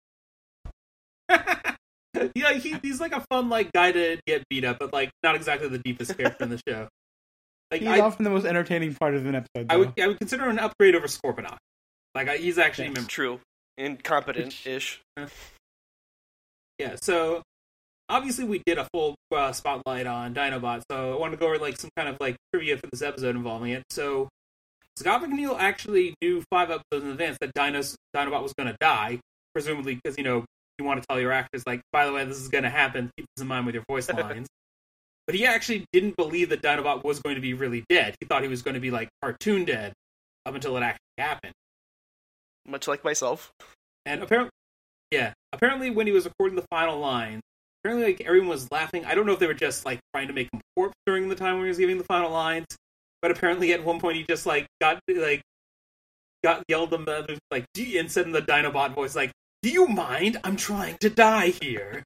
Yeah, he, he's like a fun like guy to get beat up, but like not exactly the deepest character in the show. Like He's I, often the most entertaining part of an episode. I Though. would I would consider an upgrade over Scorponok. Like I, he's actually Yes. memorable. True, incompetent-ish. Yeah, so obviously we did a full uh, spotlight on Dinobot, so I wanted to go over like some kind of like trivia for this episode involving it. So Scott McNeil actually knew five episodes in advance that Dinos, Dinobot was going to die, presumably because you know you want to tell your actors like, by the way, this is going to happen. Keep this in mind with your voice lines. But he actually didn't believe that Dinobot was going to be really dead. He thought he was going to be like cartoon dead up until it actually happened. Much like myself. And apparently, yeah, apparently when he was recording the final line, apparently like everyone was laughing. I don't know if they were just like trying to make him corpse during the time when he was giving the final lines, but apparently at one point he just like got like got yelled them uh, like "D-" and said in the Dinobot voice like, "Do you mind? I'm trying to die here."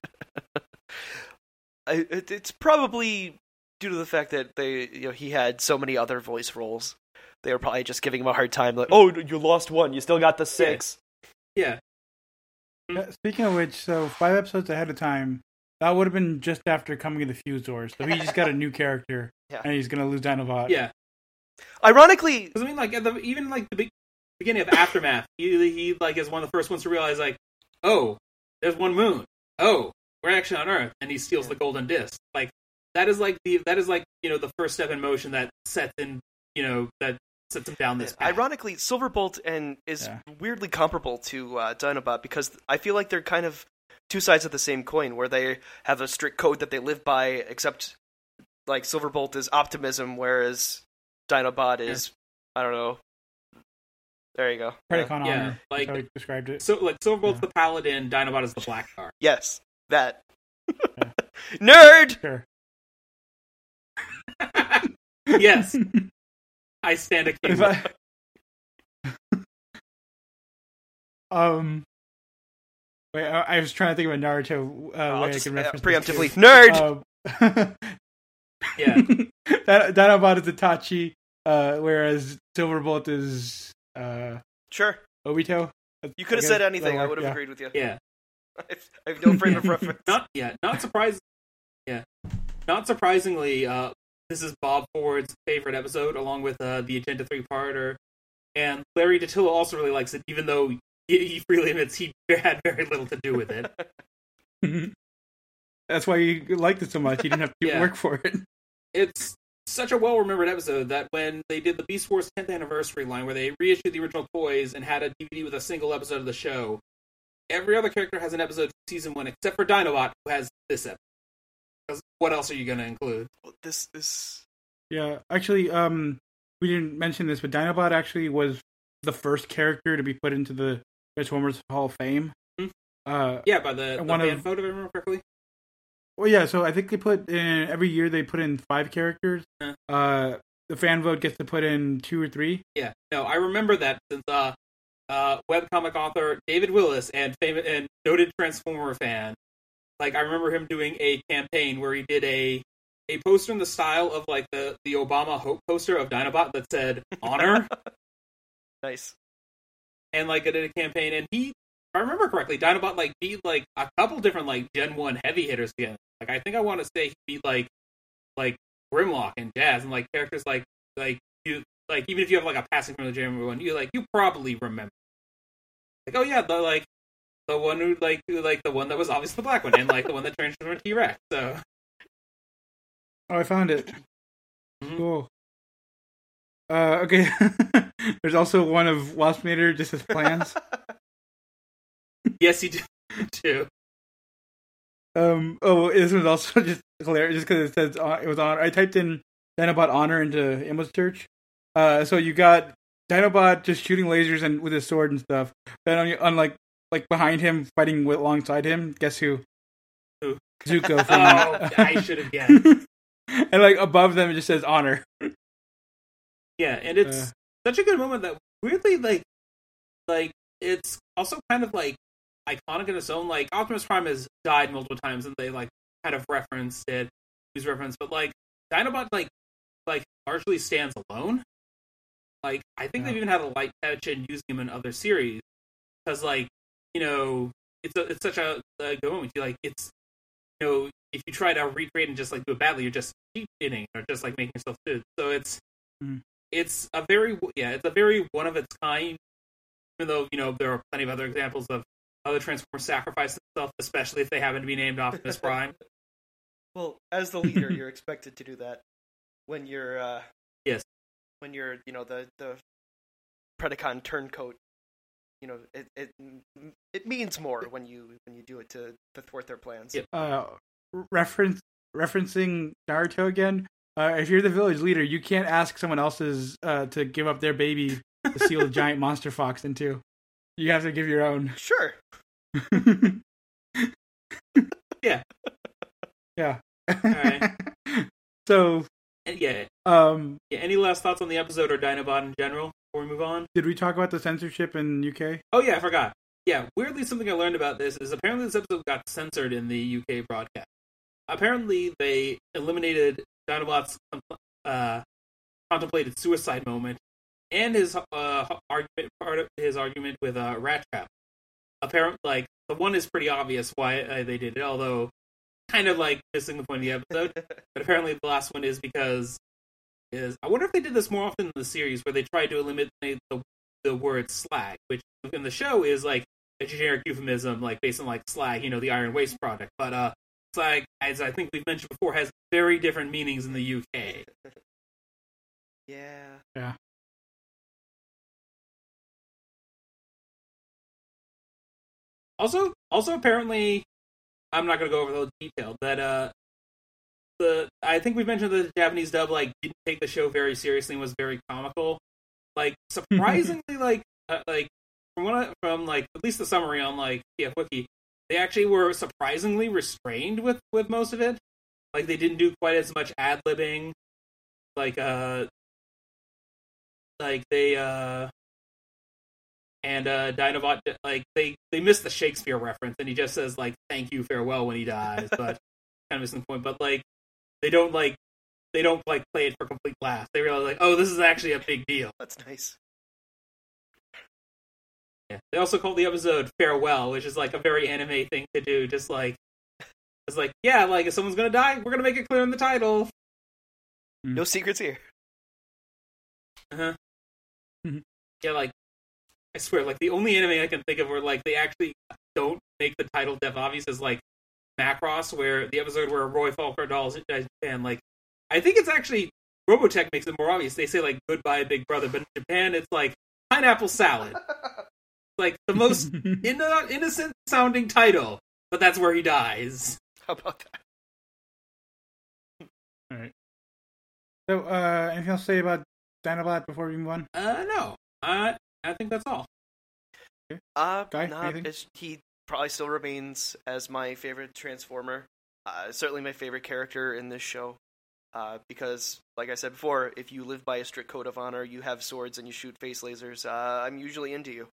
I, it, it's probably due to the fact that they, you know, he had so many other voice roles. They were probably just giving him a hard time, like, "Oh, you lost one. You still got the six." Yeah, Yeah, speaking of which, so five episodes ahead of time, that would have been just after coming of the Fusors. So he just got a new character, Yeah. and he's going to lose Dinobot. yeah. Ironically, Because I mean, like at the even like the big, beginning of Aftermath, he he like is one of the first ones to realize like, oh, there's one moon. Oh, we're actually on Earth, and he steals the golden disc. Like that is like the that is like you know the first step in motion that sets in you know that sets him down this path. Ironically, Silverbolt and is Yeah. weirdly comparable to uh, Dinobot because I feel like they're kind of two sides of the same coin, where they have a strict code that they live by, except like Silverbolt is optimism, whereas Dinobot is I don't know. There you go. Predacon Yeah, Honor. like- That's how he described it. So like Silverbolt's Yeah. the Paladin, Dinobot is the Blackguard. Yes, that. Nerd. Sure. Yes, I stand a king. If I- um. Wait, I, I was trying to think of a Naruto uh, I'll way I just, can uh, reference preemptively, this to. nerd. Um, Yeah. that Dinobot is Itachi, uh, whereas Silverbolt is uh, Sure, Obito. you could have I said guess anything. that'll I work, would have yeah. agreed with you. Yeah, I've, I have no frame of reference. not yeah, not surprising. Yeah, not surprisingly, uh, this is Bob Ford's favorite episode, along with uh, the Agenda three-parter, and Larry DeTillo also really likes it, even though he, he freely admits he had very little to do with it. That's why you liked it so much. You didn't have to Yeah. work for it. It's such a well-remembered episode that when they did the Beast Wars tenth anniversary line, where they reissued the original toys and had a D V D with a single episode of the show, every other character has an episode from season one except for Dinobot, who has this episode. 'Cause what else are you going to include? This this Yeah, actually, um, we didn't mention this, but Dinobot actually was the first character to be put into the Transformers Hall of Fame. Hmm. Uh, Yeah, by the, the One fan of- vote, if I remember correctly. well, yeah. So I think they put in every year they put in five characters. Huh. Uh, the fan vote gets to put in two or three. Yeah, no, I remember that since uh, uh, webcomic author David Willis and famous and noted Transformer fan, like I remember him doing a campaign where he did a a poster in the style of like the the Obama Hope poster of Dinobot that said "Honor," nice. and like I did a campaign, and he, if I remember correctly, Dinobot like beat like a couple different like Gen One heavy hitters again. Like I think I want to say he beat like like Grimlock and Jazz and like characters like like you like even if you have like a passing from the Gen One, you like you probably remember. Like oh yeah, the like the one who like who, like the one that was obviously the black one and like the one that transformed into T-Rex. So Oh, I found it. Mhm. Cool. Uh, okay. There's also one of Waspinator just as plans. yes, he did too. Um. Oh, this was also just hilarious, just because it says uh, it was on. I typed in Dinobot Honor into Image Search. Uh, so you got Dinobot just shooting lasers and with his sword and stuff. Then on, on like like behind him, fighting with, alongside him. Guess who? Who? Zuko. From, Oh, I should have guessed. And like above them, it just says Honor. Yeah, and it's Uh. such a good moment that weirdly, like, like it's also kind of like iconic in its own. Like Optimus Prime has died multiple times, and they like kind of referenced it, use reference, but like Dinobot, like, like largely stands alone. Like I think Yeah. they've even had a light touch in using him in other series because, like, you know, it's a, it's such a, a good moment. You like it's, you know, if you try to recreate and just like do it badly, you're just cheating or just like making yourself stupid. So it's. Mhm. It's a very yeah, it's a very one of its kind. Even though you know there are plenty of other examples of other Transformers sacrificing themselves, especially if they happen to be named Optimus Prime. Well, as the leader, you're expected to do that when you're uh, Yes. when you're you know the the Predacon turncoat. You know it it it means more when you when you do it to to thwart their plans. Yep. Uh, reference referencing Naruto again. Uh, if you're the village leader, you can't ask someone else's uh, to give up their baby to seal a giant monster fox into. You have to give your own. Sure. Yeah. Yeah. Alright. So, And yeah, um, yeah. Any last thoughts on the episode or Dinobot in general before we move on? did we talk about the censorship in U K? Oh yeah, I forgot. Yeah, weirdly, something I learned about this is apparently this episode got censored in the U K broadcast. Apparently, they eliminated Dinobot's uh, contemplated suicide moment and his uh, argument, part of his argument with uh, Rat Trap. Apparently, like the one is pretty obvious why uh, they did it, although kind of like missing the point of the episode. But apparently, the last one is because is I wonder if they did this more often in the series, where they tried to eliminate the the word slag, which in the show is like a generic euphemism, like based on like slag, you know, the Iron Waste product. But uh, like, as I think we've mentioned before, has very different meanings in the U K. Yeah. Yeah. Also, also apparently, I'm not going to go over the detail, but uh, the I think we've mentioned that the Japanese dub like didn't take the show very seriously and was very comical. Like surprisingly, like uh, like from what I, from like at least the summary on like T F Wiki, they actually were surprisingly restrained with with most of it. Like they didn't do quite as much ad libbing. Like uh, like they uh. And uh, Dinobot, like they, they missed the Shakespeare reference, and he just says like "thank you, farewell" when he dies, but kind of missing the point. But like they don't like they don't like play it for complete laughs. They realize like, oh, this is actually a big deal. That's nice. Yeah. They also call the episode "Farewell," which is like a very anime thing to do. Just like it's like yeah, like if someone's gonna die, we're gonna make it clear in the title. No secrets here. Uh huh. Mm-hmm. Yeah, like. I swear, like, the only anime I can think of where, like, they actually don't make the title deaf obvious is, like, Macross, where the episode where Roy Falkar dolls in Japan, like, I think it's actually, Robotech makes it more obvious. They say, like, goodbye, big brother, but in Japan, it's, like, pineapple salad. Like, the most inno- innocent-sounding title, but that's where he dies. How about that? Alright. So, uh, anything else to say about Dinobot before we move on? Uh, no. Uh... I think that's all. Uh, Guy, nah, he probably still remains as my favorite Transformer. Uh, certainly my favorite character in this show. Uh, because, like I said before, if you live by a strict code of honor, you have swords and you shoot face lasers, uh, I'm usually into you.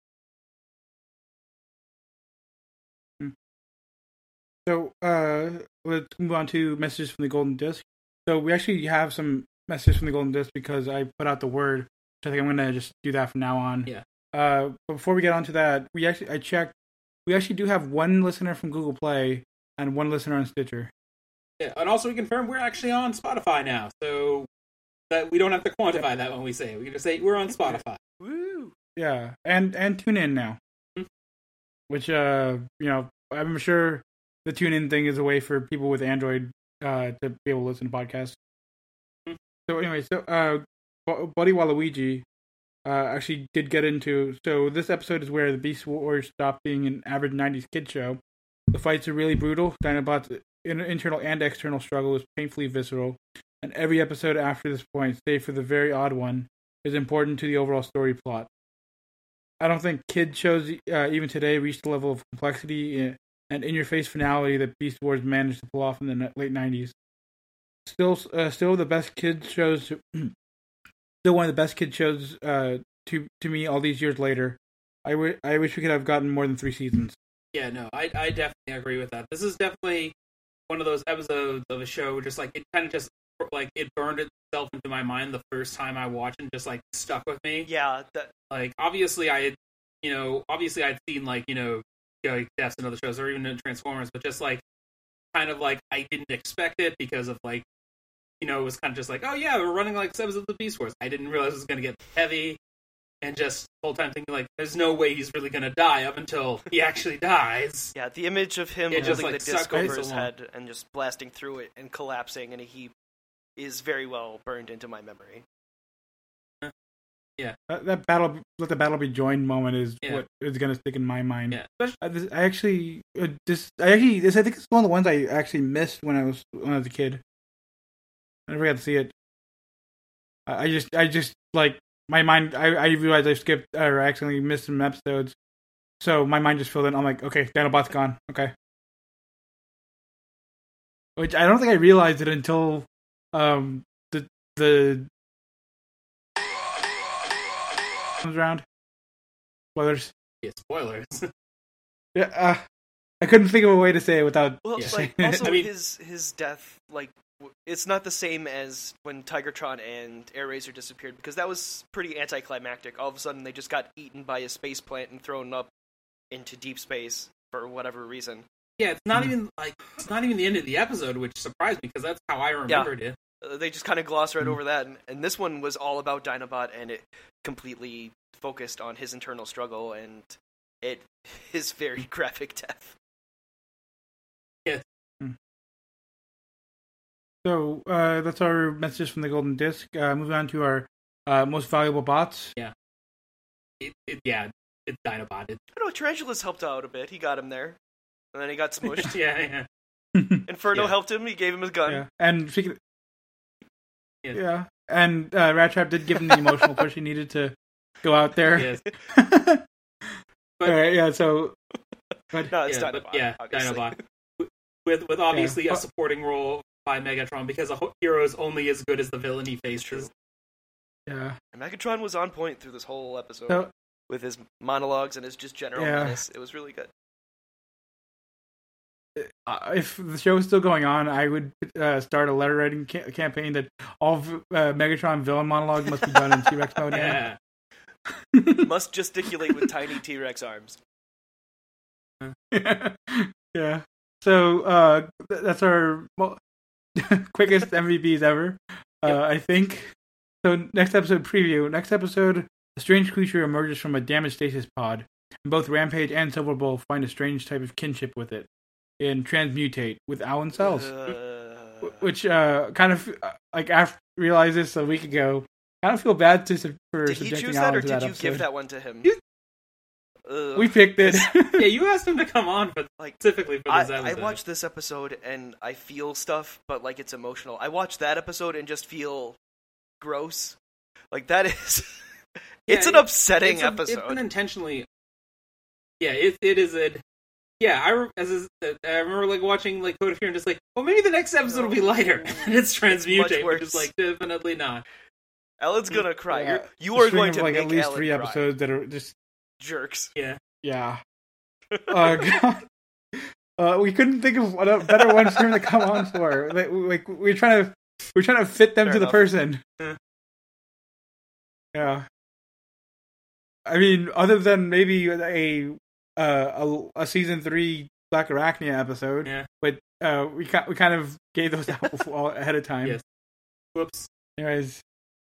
So, uh, let's move on to messages from the Golden Disc. So, we actually have some messages from the Golden Disc because I put out the word. I think I'm gonna just do that from now on. Yeah. Uh, but before we get on to that, we actually I checked. We actually do have one listener from Google Play and one listener on Stitcher. Yeah, and also we confirm we're actually on Spotify now, so that we don't have to quantify yeah. that when we say it. We can just say we're on Spotify. Woo! Yeah, and and tune in now. Mm-hmm. Which uh, you know, I'm sure the tune in thing is a way for people with Android uh to be able to listen to podcasts. Mm-hmm. So anyway, so uh. Buddy Waluigi uh, actually did get into... So this episode is where the Beast Wars stopped being an average nineties kid show. The fights are really brutal. Dinobot's internal and external struggle is painfully visceral. And every episode after this point, save for the very odd one, is important to the overall story plot. I don't think kid shows, uh, even today, reach the level of complexity and in-your-face finality that Beast Wars managed to pull off in the late nineties. Still, uh, still the best kids shows... Still one of the best kid shows uh, to to me all these years later. I, w- I wish we could have gotten more than three seasons. Yeah, no, I I definitely agree with that. This is definitely one of those episodes of a show just like it kind of just like it burned itself into my mind the first time I watched and just like stuck with me. Yeah, that like obviously I had you know obviously I'd seen like you know like Deaths and other shows or even in Transformers, but just like kind of like I didn't expect it because of like. You know, it was kind of just like, oh yeah, we're running like seven of the Beast Wars. I didn't realize it was going to get heavy, and just the whole time thinking like, there's no way he's really going to die up until he actually dies. Yeah, the image of him it holding just, like, the disc over so his long. head and just blasting through it and collapsing in a heap is very well burned into my memory. Yeah, that, that battle, let the battle be joined moment is yeah. what is going to stick in my mind. Yeah, I, this, I actually, uh, this, I actually, this, I think it's one of the ones I actually missed when I was when I was a kid. I never got to see it. I just, I just, like, my mind, I, I realized I skipped, or accidentally missed some episodes. So my mind just filled in. I'm like, okay, Dinobot's gone. Okay. Which I don't think I realized it until, um, the, the, comes around. Spoilers. Yeah, spoilers. yeah, uh, I couldn't think of a way to say it without. Well, yeah. like, also I mean, his, his death, like, it's not the same as when Tigertron and Airazor disappeared, because that was pretty anticlimactic. All of a sudden, they just got eaten by a space plant and thrown up into deep space for whatever reason. Yeah, it's not even like it's not even the end of the episode, which surprised me because that's how I remembered yeah. it. Uh, they just kind of gloss right mm-hmm. over that, and, and this one was all about Dinobot, and it completely focused on his internal struggle and it his very graphic death. Yes. Mm. So uh, that's our messages from the Golden Disc. Uh, moving on to our uh, most valuable bots. Yeah. It, it, yeah, it's Dinobot. It's, I know Tarantulas helped out a bit. He got him there, and then he got smushed. yeah, yeah. Inferno Yeah. helped him. He gave him his gun. Yeah, and speaking of, Yes. yeah, and uh, Rat Trap did give him the emotional push he needed to go out there. Yes. All right, yeah. So, but No, it's yeah, Dinobot. but yeah, obviously. Dinobot. With with obviously Yeah. a supporting role by Megatron, because a ho- hero is only as good as the villain he faces. yeah, And Megatron was on point through this whole episode so with his monologues and his just general Yeah. menace. It was really good. uh, if the show is still going on, I would uh, start a letter writing ca- campaign that all v- uh, Megatron villain monologue must be done in T-Rex mode. Yeah. Must gesticulate with tiny T-Rex arms. Yeah. Yeah. So uh, th- that's our well, quickest M V Ps ever, uh, Yep. I think. So next episode preview. Next episode, a strange creature emerges from a damaged stasis pod, and both Rampage and Silver Bull find a strange type of kinship with it in Transmutate with Alan Cells, Uh, which uh, kind of uh, like after realized this a week ago. Kind of feel bad to su- for did he subjecting choose Alan that, or to did that you episode. give that one to him? You- Ugh. We picked it. Yeah, you asked him to come on for Like, specifically for I, this I episode. watched this episode and I feel stuff, but like it's emotional. I watched that episode and just feel gross. Like that is, it's Yeah, an it- upsetting it's a- episode. It's an intentionally. Yeah, it it is a. Yeah, I re- as a, I remember like watching like Code of Fear and just like, well, maybe the next episode will be lighter. And it's Transmutate, which is worse. like definitely not. Ellen's gonna cry. Yeah. You're, you A are string going of, to like make at least Ellen three cry. episodes that are just Jerks. Yeah. yeah. Uh, God. Uh, we couldn't think of what a better one for him to come on for. Like, like we're trying to we're trying to fit them Fair to the enough. person. Yeah. Yeah. I mean, other than maybe a uh, a, a season three Black Arachnia episode, Yeah. but uh, we ki- we kind of gave those out before, ahead of time. Yes. Whoops. Anyways,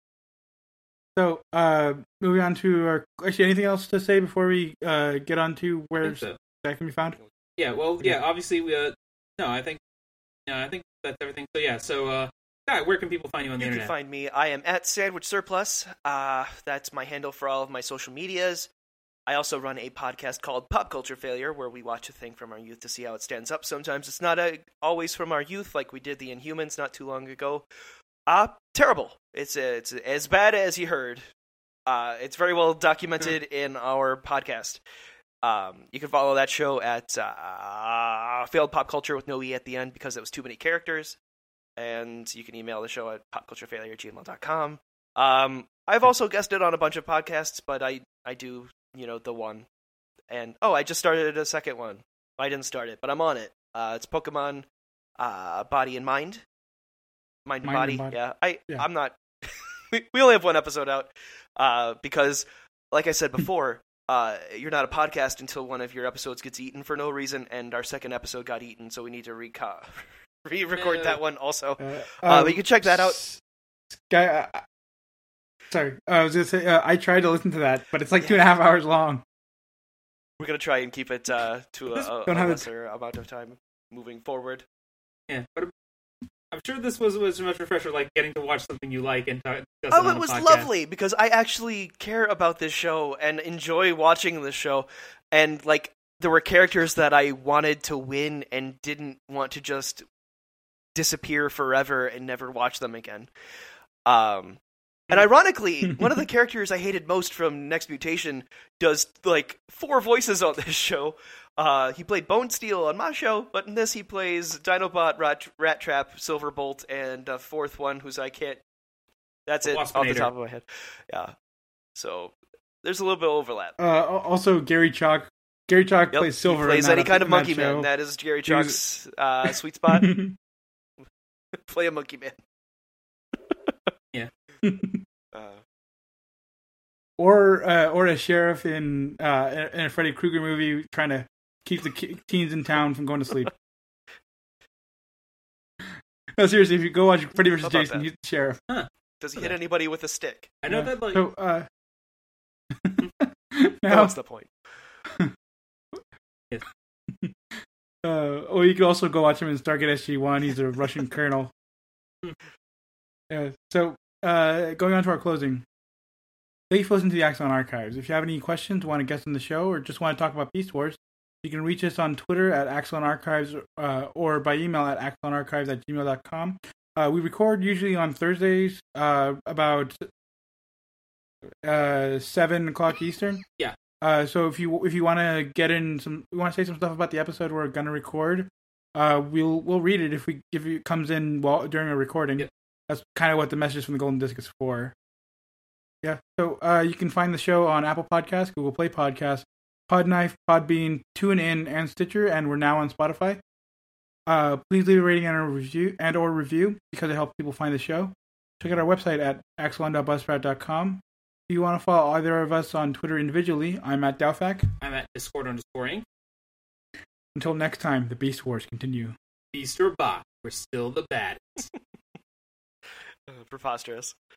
so uh, moving on to our actually anything else to say before we uh, get on to I where think so. that can be found? Yeah. Well. Yeah. Obviously, we. Uh, no, I think. Yeah, I think that's everything. So yeah. So, uh, yeah, where can people find you on the You can internet? find me. I am at Sandwich Surplus. Uh, that's my handle for all of my social medias. I also run a podcast called Pop Culture Failure, where we watch a thing from our youth to see how it stands up. Sometimes it's not a, always from our youth, like we did the Inhumans not too long ago. Uh, terrible. It's uh, it's as bad as you heard. Uh, it's very well documented in our podcast. Um, you can follow that show at uh, Failed Pop Culture with no E at the end because it was too many characters. And you can email the show at popculturefailure at gmail dot com. Um, I've also guested on a bunch of podcasts, but I, I do, you know, the one. And, oh, I just started a second one. I didn't start it, but I'm on it. Uh, it's Pokemon uh, Body and Mind. Mind and Mind Body, and Body. yeah. I, Yeah. I'm not... we we only have one episode out uh, because, like I said before, uh, you're not a podcast until one of your episodes gets eaten for no reason, and our second episode got eaten, so we need to reco- re-record Yeah. that one also. Uh, Uh, but you can check that out. Guy, uh, uh, sorry, uh, I was gonna say uh, I tried to listen to that, but it's like two and a half hours long. We're going to try and keep it uh, to a, a, Don't a have it- lesser amount of time moving forward. Yeah, but I'm sure this was was a much refresher, like getting to watch something you like and talk, discuss Oh, it on it a was podcast. lovely because I actually care about this show and enjoy watching this show. And, like, there were characters that I wanted to win and didn't want to just disappear forever and never watch them again. Um, and ironically, one of the characters I hated most from Next Mutation does, like, four voices on this show. Uh, he played Bone Steel on my show, but in this he plays Dinobot, Rat, Rat Trap, Silverbolt, and a fourth one whose I can't... That's it, off the Waspinator. top of my head. Yeah. So, there's a little bit of overlap. Uh, al- also, Gary Chalk. Gary Chalk Yep, plays Silver. He plays in that any kind of ep- in monkey that man. show. That is Jerry He was- Chalk's uh, sweet spot. Play a monkey man. Yeah. Uh, or uh, or a sheriff in uh, in a Freddy Krueger movie trying to keep the ki- teens in town from going to sleep. No, seriously, if you go watch Freddy versus How about Jason, that? he's the sheriff. does he hit anybody with a stick? I know Yeah. that like So, uh, No, now, what's the point? uh, or you could also go watch him in Stargate S G one. He's a Russian colonel. Yeah. So, uh, going on to our closing. Thank you for listening to the Axon Archives. If you have any questions, want to guest on the show, or just want to talk about Beast Wars, you can reach us on Twitter at Axon Archives uh, or by email at axonarchives at gmail dot com. Uh, we record usually on Thursdays uh, about uh, seven o'clock Eastern. Yeah. Uh, so if you if you want to get in some, you want to say some stuff about the episode we're gonna record, uh, we'll we'll read it if we if it comes in while during a recording. Yep. That's kind of what the message from the Golden Disc is for. Yeah. So uh, you can find the show on Apple Podcasts, Google Play Podcasts, Podknife, Podbean, TuneIn, and Stitcher, and we're now on Spotify. Uh, please leave a rating and a review and or review because it helps people find the show. Check out our website at axelon dot buzzsprout dot com. If you want to follow either of us on Twitter individually, I'm at Dowfac. I'm at Discord underscore Inc. Until next time, the Beast Wars continue. Beast or bot, we're still the baddest. Preposterous.